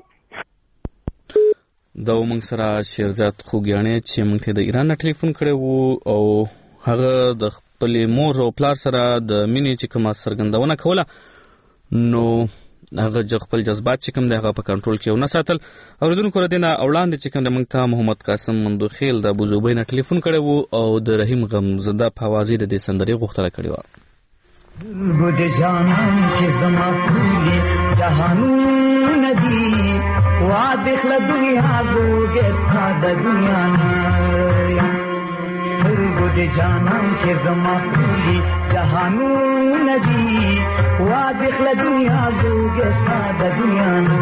دا موږ سره شیرزاد خوګیانې چې موږ ته د ایران نه ټلیفون کړي وو او هغه د خپل مور او پلار سره د مینې چې کومه څرګندونه کوله نو هغه خپل جذبات چې کوم دی هغه په کنټرول کې ونه ساتل. اوریدونکو ردینه اولاند چې کوم د موږ ته محمد قاسم مندوخیل د ابوزوبین ټلیفون کړي وو او د رحیم غمزده په وازی د سندري غوښتنه کړې و. بود جانان کی زما کولی جهانون ندی وا دخل دنیا زوګه ستا د دنیا نه سترګو د جانان کی زما کولی جهانون ندی وا دخل دنیا زوګه ستا د دنیا نه.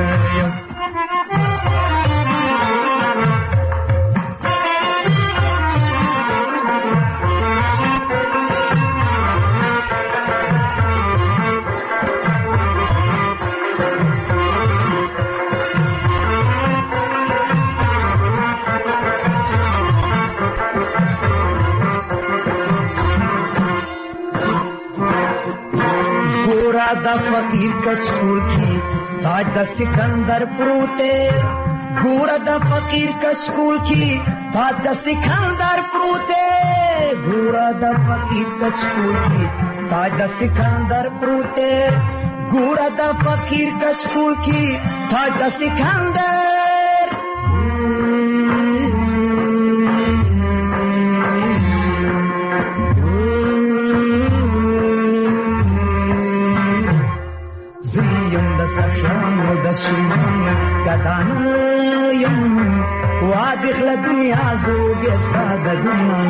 دا فقیر کچکول کی تاج دا سکندر پروتے گورا دا فقیر کچکول کی تاج دا سکندر پروتے گورا دا فقیر کچکول کی تاج دا سکندر پروتے گورا دا فقیر کچکول کی تاج دا سکندر دخله دنیا زوګې ستا د دنیا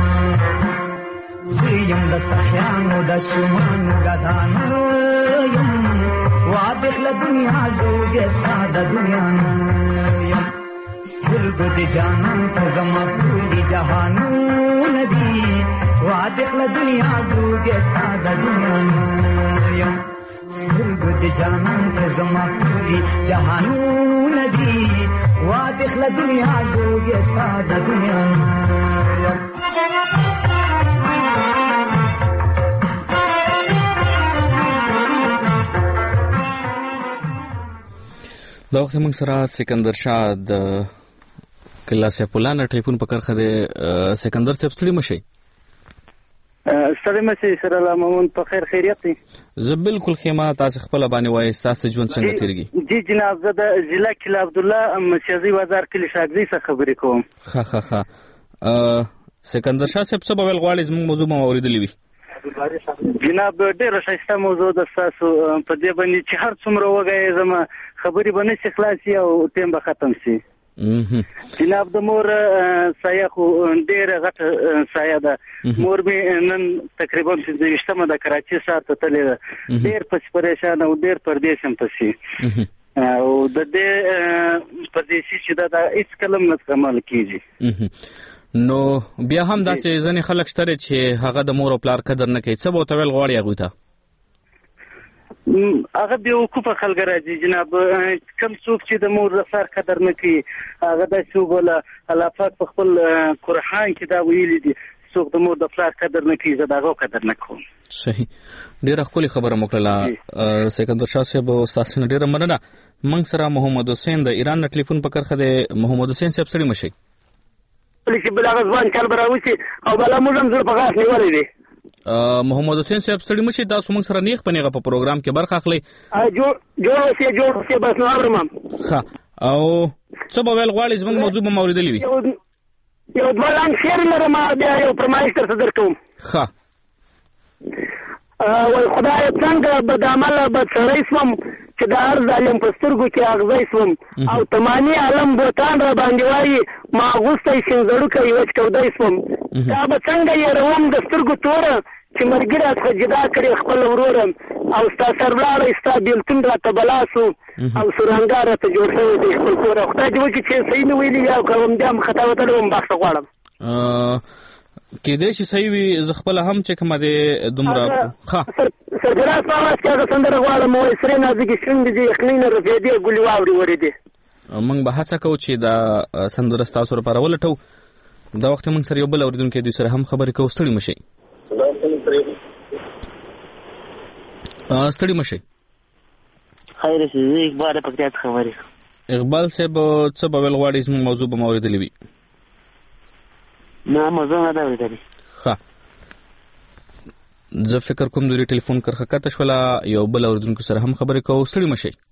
زه یم د سخیانو د شومانو ګدانه یم وا دخله دنیا زوګې ستا د دنیا یم سترګو د جانان ته زما ټولې جهانونه دي وا دخله دنیا زوګې ستا د دنیا یم سترګو د جانان ته زما ټولې جهانونه دي وا دخله دنیا زوګې ستا د دنیا یم دا وخت موږ سره سکندر شاه د کلاسه پلان ټلیفون په کرخه د سکندر صاحب ستړي مشي ستړي مشي سره لمون په خیر خیریت دي زه بالکل خیمه تاسو خپل باندې وای تاسو ژوند څنګه تیریږي جی جناب زه د ضلع کلا عبد الله مرکزی بازار کلی شاګزی څخه خبرې کوم ها ها ها سکندر شاه صاحب څه بویل غواړي زموږ موضوع مو اوریدلې وي جناب ډېر ښایسته موضوع د تاسو په دې باندې چې هر څومره وګای زما خبرې به نشي خلاصي او ټیم به ختم شي جناب د مور سایه خو ډېره غټه سایه ده مور مې نن تقریبا پنځه د کراچۍ ښار ته تللې ده ډېر پس پریشان او ډېر پردیس هم پسې او د دې پردیسي چې ده دا هېڅ کله هم نه کمال کېږي نو بیا هم داسې ځینې خلک شته چې هغه د مور او پلار قدر نه کوي څه به ورته ویل غواړي هغوی ته هغه بېوقوفه خلک راځي جناب کوم څوک چې د مور د پلار قدر نه کوي هغه داسې وبوله الله پاک په خپل قرآن کې دا ویلي دي څوک د مور د پلار قدر نه کوي زه د هغو قدر نه کوم صحیح ډېره ښکلې خبره مو کړله سکندر شاه صاحب ستاسو نه ډېره مننه موږ سره محمد حسین د ایران نه ټلیفون په کرښه دی محمد حسین صاحب ستړي مه شئ چې بل هغه ځوان چل به راوځي او بله موږ هم زړه په غاښ نیولی دی محمد حسین صاحب ستړي مه شئ تاسو موږ سره نیغ په نیغه په پروګرام کې برخه اخلئ جوړ اوسئ جوړ اوسئ بس نو اورم ښه او څه به ویل غواړئ زموږ موضوع به مو اورېدلې وي یو دوه لنډ شعر لرم بیا یو فرمایش درته درکوم ښه وایي خدایه څنګه بدعمله بدسړی شوم چې د هر ظالم په سترګو کې اغزی شوم او تمامي عالم بوتان را باندې وایي ما اغوستی شینزړوکی وچ کودی شوم دا به څنګه یېروم د سترګو توره چې مرګي راڅخه جدا کړې خپل وروره او ستا سرلاړی ستا بېلتون راته بلا شو او سورانګا راته جوړ شوی دی خپل کوره خدای دې وکړي چې صحیح مې ویلي یا که همدا هم خطا وتلی وم بخښه غواړم کېدای شي صحیح وي زه خپله هم چې کومه دی دومره ښه سرفراز په اواز کې هغه سندره غواړم وایي سرې نازکې شونډې دي یخنۍ نه رپېدې ګلې واورې ورېدې موږ به هڅه کوو چې دا سندره ستاسو لپاره ولټو دا وخت موږ سره یو بل اورېدونکی دوی سره هم خبرې کوو ستړي مه شئ ستړي مه شئ خیر شي زه اقبال پکتیا څخه خبرې اقبال صاحب څه به ویل غواړي زموږ موضوع به مو اورېدلې وي نه موضوع نه ده اورېدلې ښه زه فکر کوم دوی ټلیفون کرښه کته شوله یو بل اورېدونکو سره هم خبرې کوو ستړي مه شئ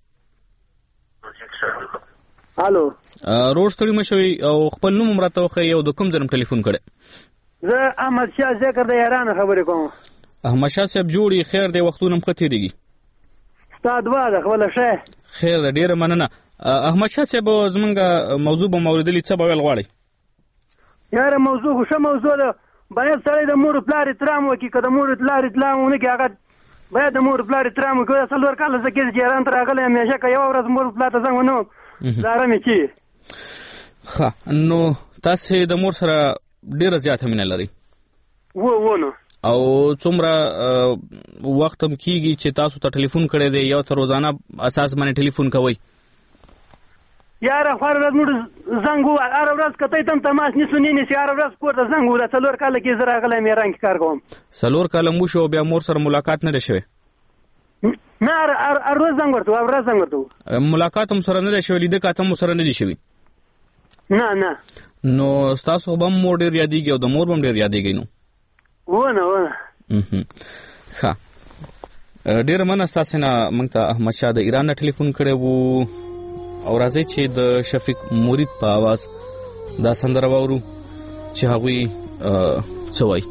الو روډ ستړي مه شئ او خپل نوم هم راته وښیئ او د کوم ځای نه ټلیفون کړی زه احمد شاه ذکر د یارانو خبرې کوم احمد شاه صاحب جوړي خیر دی وختونه هم ښه تېرېږي ستا دعا ده خپله ښه خیر ده ډېره مننه احمد شاه صاحب زمونږ موضوع به مو اورېدلي څه به ویل غواړئ یاره موضوع خو ښه موضوع ده باید سړی د مور پلار احترام وکړي که د مور پلار احترام ونه کړي هغه باید د مور پلار احترام وکړي څلور کاله زه کېږي چې یاران ته راغلی همیشه که یوه ورځ مور پلار ته زنګ ونه وم زاره مې کېږي ښه نو تاسې د مور سره ډېره زیاته مینه لرئ و و نو او څومره وخت هم کېږي چې تاسو ته ټلیفون کړی دی یو ته روزانه اساس باندې ټلیفون کوئ یاره خو هره ورځ موږ زنګ ووهه هره ورځ که ته هم تماس نیسو نه نیسي هره ورځ کور ته زنګ ووهه څلور کاله کې زه راغلی یم ایران کې کار کوم څلور کاله مو شو بیا مور سره ملاقات نه دی شوی نه هر ورځ زنګ ورته هر ورځ زنګ ورته ملاقات هم سره نه دی شوی لیده کاته مو سره نه دی شوي نه نه نو ستاسو به هم مور ډېر یادېږي او د مور به هم ډېر یادېږي نو ونه ونه ښه ډېره مننه ستاسې نه موږ ته احمد شاه د ایران نه ټلیفون کړی و او راځئ چې د شفیق مرید په آواز دا سندره واورو چې هغوی څه وایي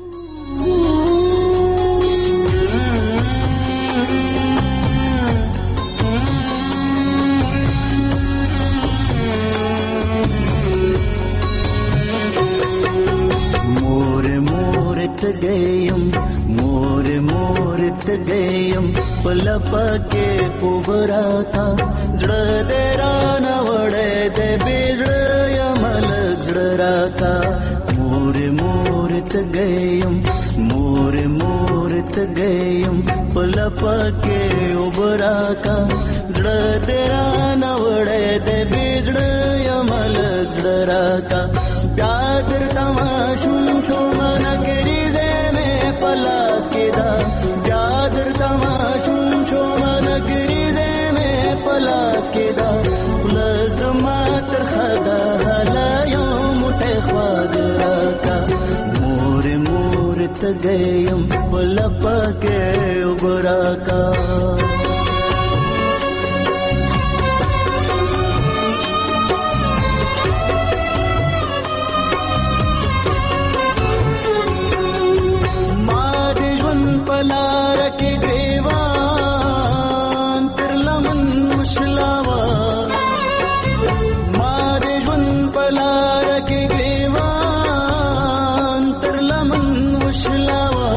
تګیم مور مور تګیم پلپکه پوبراتا زړه دې رانه وړې دې بیزړه یمل زړه راتا مور مور تګیم مور مور تګیم پلپکه وبراتا زړه دې رانه وړې دې بیزړه یمل زړه راتا प्यादर तमाशुम शोमन गिरिजे में पलास किदा प्यादर तमाशुम शोमन गिरिजे में पलास किदा खुलस मातर खदा हला यौम तख्वादरा का मोर मोर तगयम पलप के उबरा का पलार के ग्रेवान पर लमन मुशलावा मारे जुन पलार के ग्रेवान पर लमन मुशलावा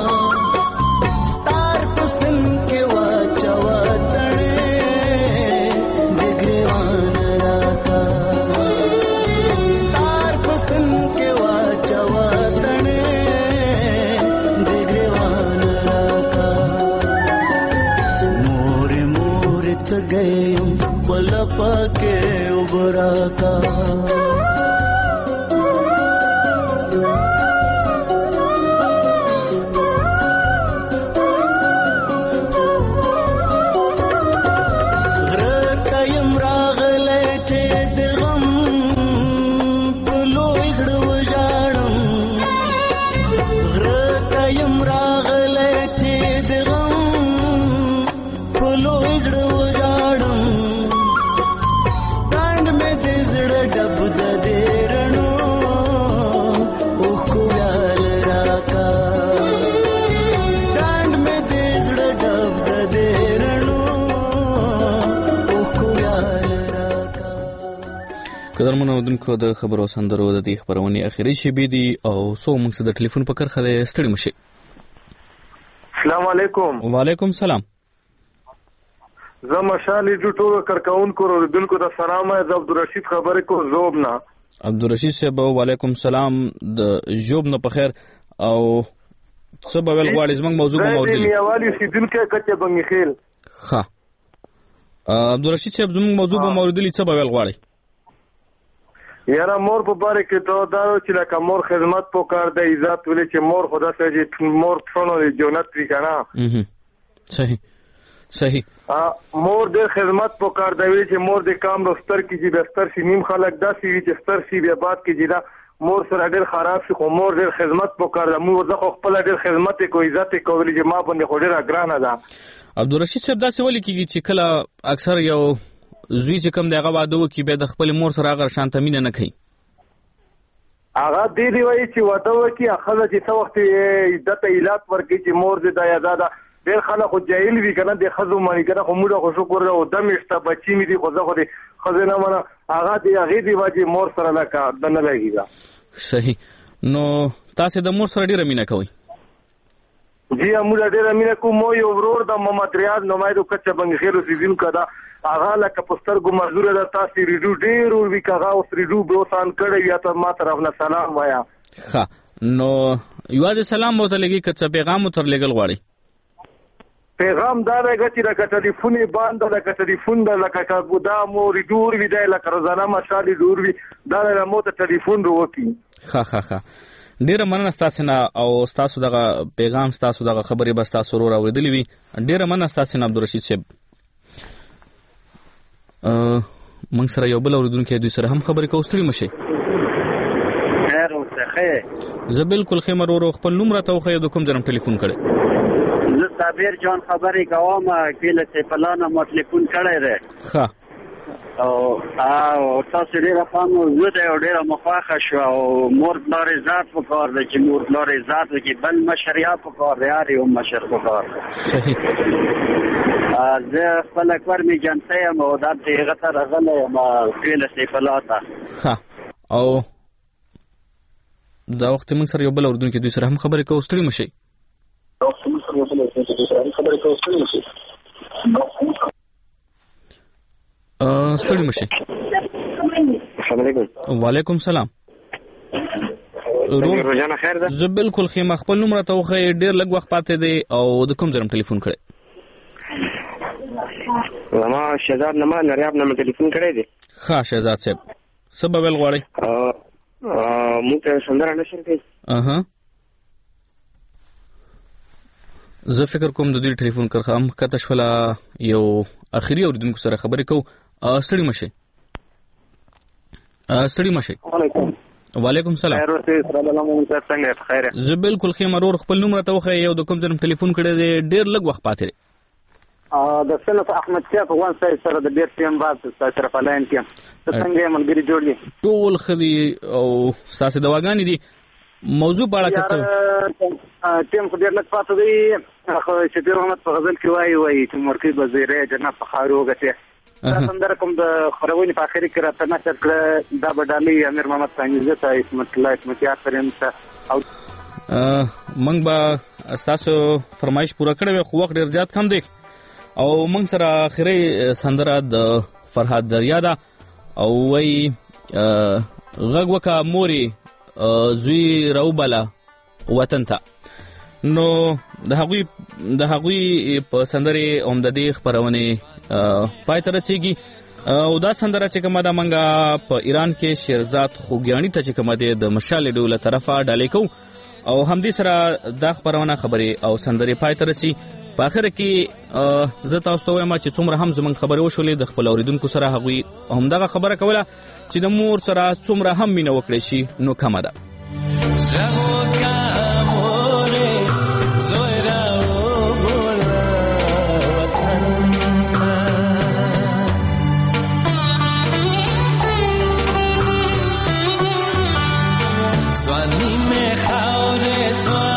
तार पुस्तन के वाचवा तड़े दिग्रेवान राता तार पुस्तन के वाचवा तड़े गयम पलप के उबरा का रतयम रागले चे दिगम पुलो इजड़ वजाड़म रतयम रागले चे दिगम पुलो इजड़ قدرمن اودونکو د خبرو سندرو د دې خبرونې اخیری شیبې دي او سو موږ د ټلیفون په کرخه د ستړي مشي. السلام علیکم. وعلیکم السلام. زما شالي جوټو کارکونکو اوریدونکو د سلام از عبدالرشید خبرې کو زوبنا. عبدالرشید صاحب وعلیکم السلام. د جوب نه په خیر او څه به ول غواړي زموږ موضوع به موضوع دی. یوالي سیدونکو کچه بنګ خیل. ها عبدالرشید صاحب زموږ موضوع به موضوع دی څه به ول غواړي. یاره مور په باره کې ته دا چې لکه مور خدمت پکار د عزت ولې چې مور خدا ته چې مور څونو جنت وی کنه. صحیح صحیح. مور د خدمت پکار دی چې مور د کام رستر کې چې بستر شي نیم خلک داسې وي چې ستر شي بیا بعد کې چې دا مور سره ډېر خراب شي خو مور د خدمت پکار دی مور زه خپل ډېر خدمت کو عزت کوي چې ما باندې خو ډېر ګرانه ده. عبدالرشید صاحب دا څه ولې کیږي چې کله اکثر یو زوی چې کوم دغه واده وکي به د خپل مور سره هغه شانته مینه نه کوي. هغه دی دی وایي چې واده وکي هغه چې څو وخت عزت ایلات ورکړي چې مور دې دا یاده ډېر خلک خو جاهل وي کنه د خزو مانی کنه خو موږ خو شکر او دم شته بچی مې دي خو زه خو دې خزنه مانه هغه دی هغه دی واجی مور سره لکه د نه لګیږي. صحیح. نو تاسو د مور سره ډېر مینه کوئ؟ جی موږ ډېر مینه کوو. مو یو ورور د محمد ریاض نمایندو کچه بنګ خیرو سیزن کدا هغه لکه پستر ګو مزدور د تاسو ریډو ډېر وی کغه اوس ریډو بروسان کړی یا ته ما طرف نه سلام وایا. ها نو یوازې سلام مو ته لګي کڅ پیغام تر لګل غواړي. پیغام دا راغی چې لکه ټلیفون باندې لکه ټلیفون د لکه بودا مو ریډور وی دی لکه روزانه مشالي ډور وی دا مو ته ټلیفون وروکی. ها ها ها ډیره مننه تاسو نه او تاسو دغه پیغام تاسو دغه خبرې بس تاسو ورو اوریدلې وي. ډیره مننه تاسو نه عبدالرشید صاحب. موږ سره یو بل اوریدونکو دوی سره هم خبرې کوو. ستړي مشي. خیر اوسه. زه بالکل خمر ورو خپل نوم راته خو د کوم ځرم ټلیفون کړي. زه صابر جان خبرې کوم کله چې پلان مو ټلیفون کړی دی. ها او او تاسو ډیره فهمو زه ته ډیره مخاخه شو او مور بلار ذات په کار دی چې مور بلار ذات کې بل مشریا په کار دی یاري او مشر په کار. صحیح. زه خپل کور می جنته یم او دا دغه تر غله ما کله چې پلاته. ها او دا وخت موږ سره یو بل اوردونکو دوی سره هم خبرې کوو. ستړي مشي. ستړي مشي. السلام علیکم. وعلیکم سلام. روزانه خیر ده. زه بالکل خیمه. خپل نوم راته وخی. ډیر لږ وخت پاتې دی او د کوم ځای ټلیفون کړی؟ زما شهزاد نما نریاب نه ټلیفون کړی دی. ښه شهزاد صاحب څه به ویل غواړئ؟ موږ ته سندره نشم کوي. اها زه فکر کوم د دوی ټلیفون کرخه هم کته شوله. یو اخري اوریدونکو سره خبرې کوو. ستړي مشئ. ستړي مشئ. وعلیکم سلام. خیر اوسئ. سلام علیکم. څنګه خیر؟ زه بالکل ښه یم. ورور خپل نوم راته وښیه. یو د کوم ځای ټلیفون کړی دی؟ ډېر لږ وخت پاتې دی. د صنف احمد شاه په وان سای سره د ډېر ټیم بعد سره په لاین کې څه څنګه ملګری جوړ دي؟ ټول ښه دي او ستاسې دواګانې دي. موضوع په اړه که څه ټیم خو ډېر لږ پاتې دی. خو شفیع رحمت په غزل کې وایي وایي چې مرکز به زیری جنت په خاورو وګټې. دا سندره کوم د خپرونې په اخري کې راته نشر کړه. دا به ډالۍ امیر محمد سانجزي ته، عصمت الله عصمتیار کریم ته او موږ به ستاسو فرمایش پوره کړی وي خو وخت ډېر زیات کم دی او موږ سره اخري سندره د فرهاد دریا ده او وایي غږ وکه مورې زوی راوبله وطن ته. نو د هغوی د هغوی په سندرې هم د دې خپرونې پای ته رسېږي او دا سندره چې کومه ده موږ په ایران کې شیرزاد خوږیاڼي ته چې کومه ده د مشال ډیو له طرفه ډالۍ کوو او همدې سره دا خپرونه خبرې او سندرې پای ته رسي. په اخر کې زه تاسو ته وایم چې څومره هم زموږ خبرې وشولې د خپل اوریدونکو سره هغوی همدغه خبره کوله چې د مور سره څومره هم مینه وکړی شي نو کمه ده. سوالی میں خاورے سوال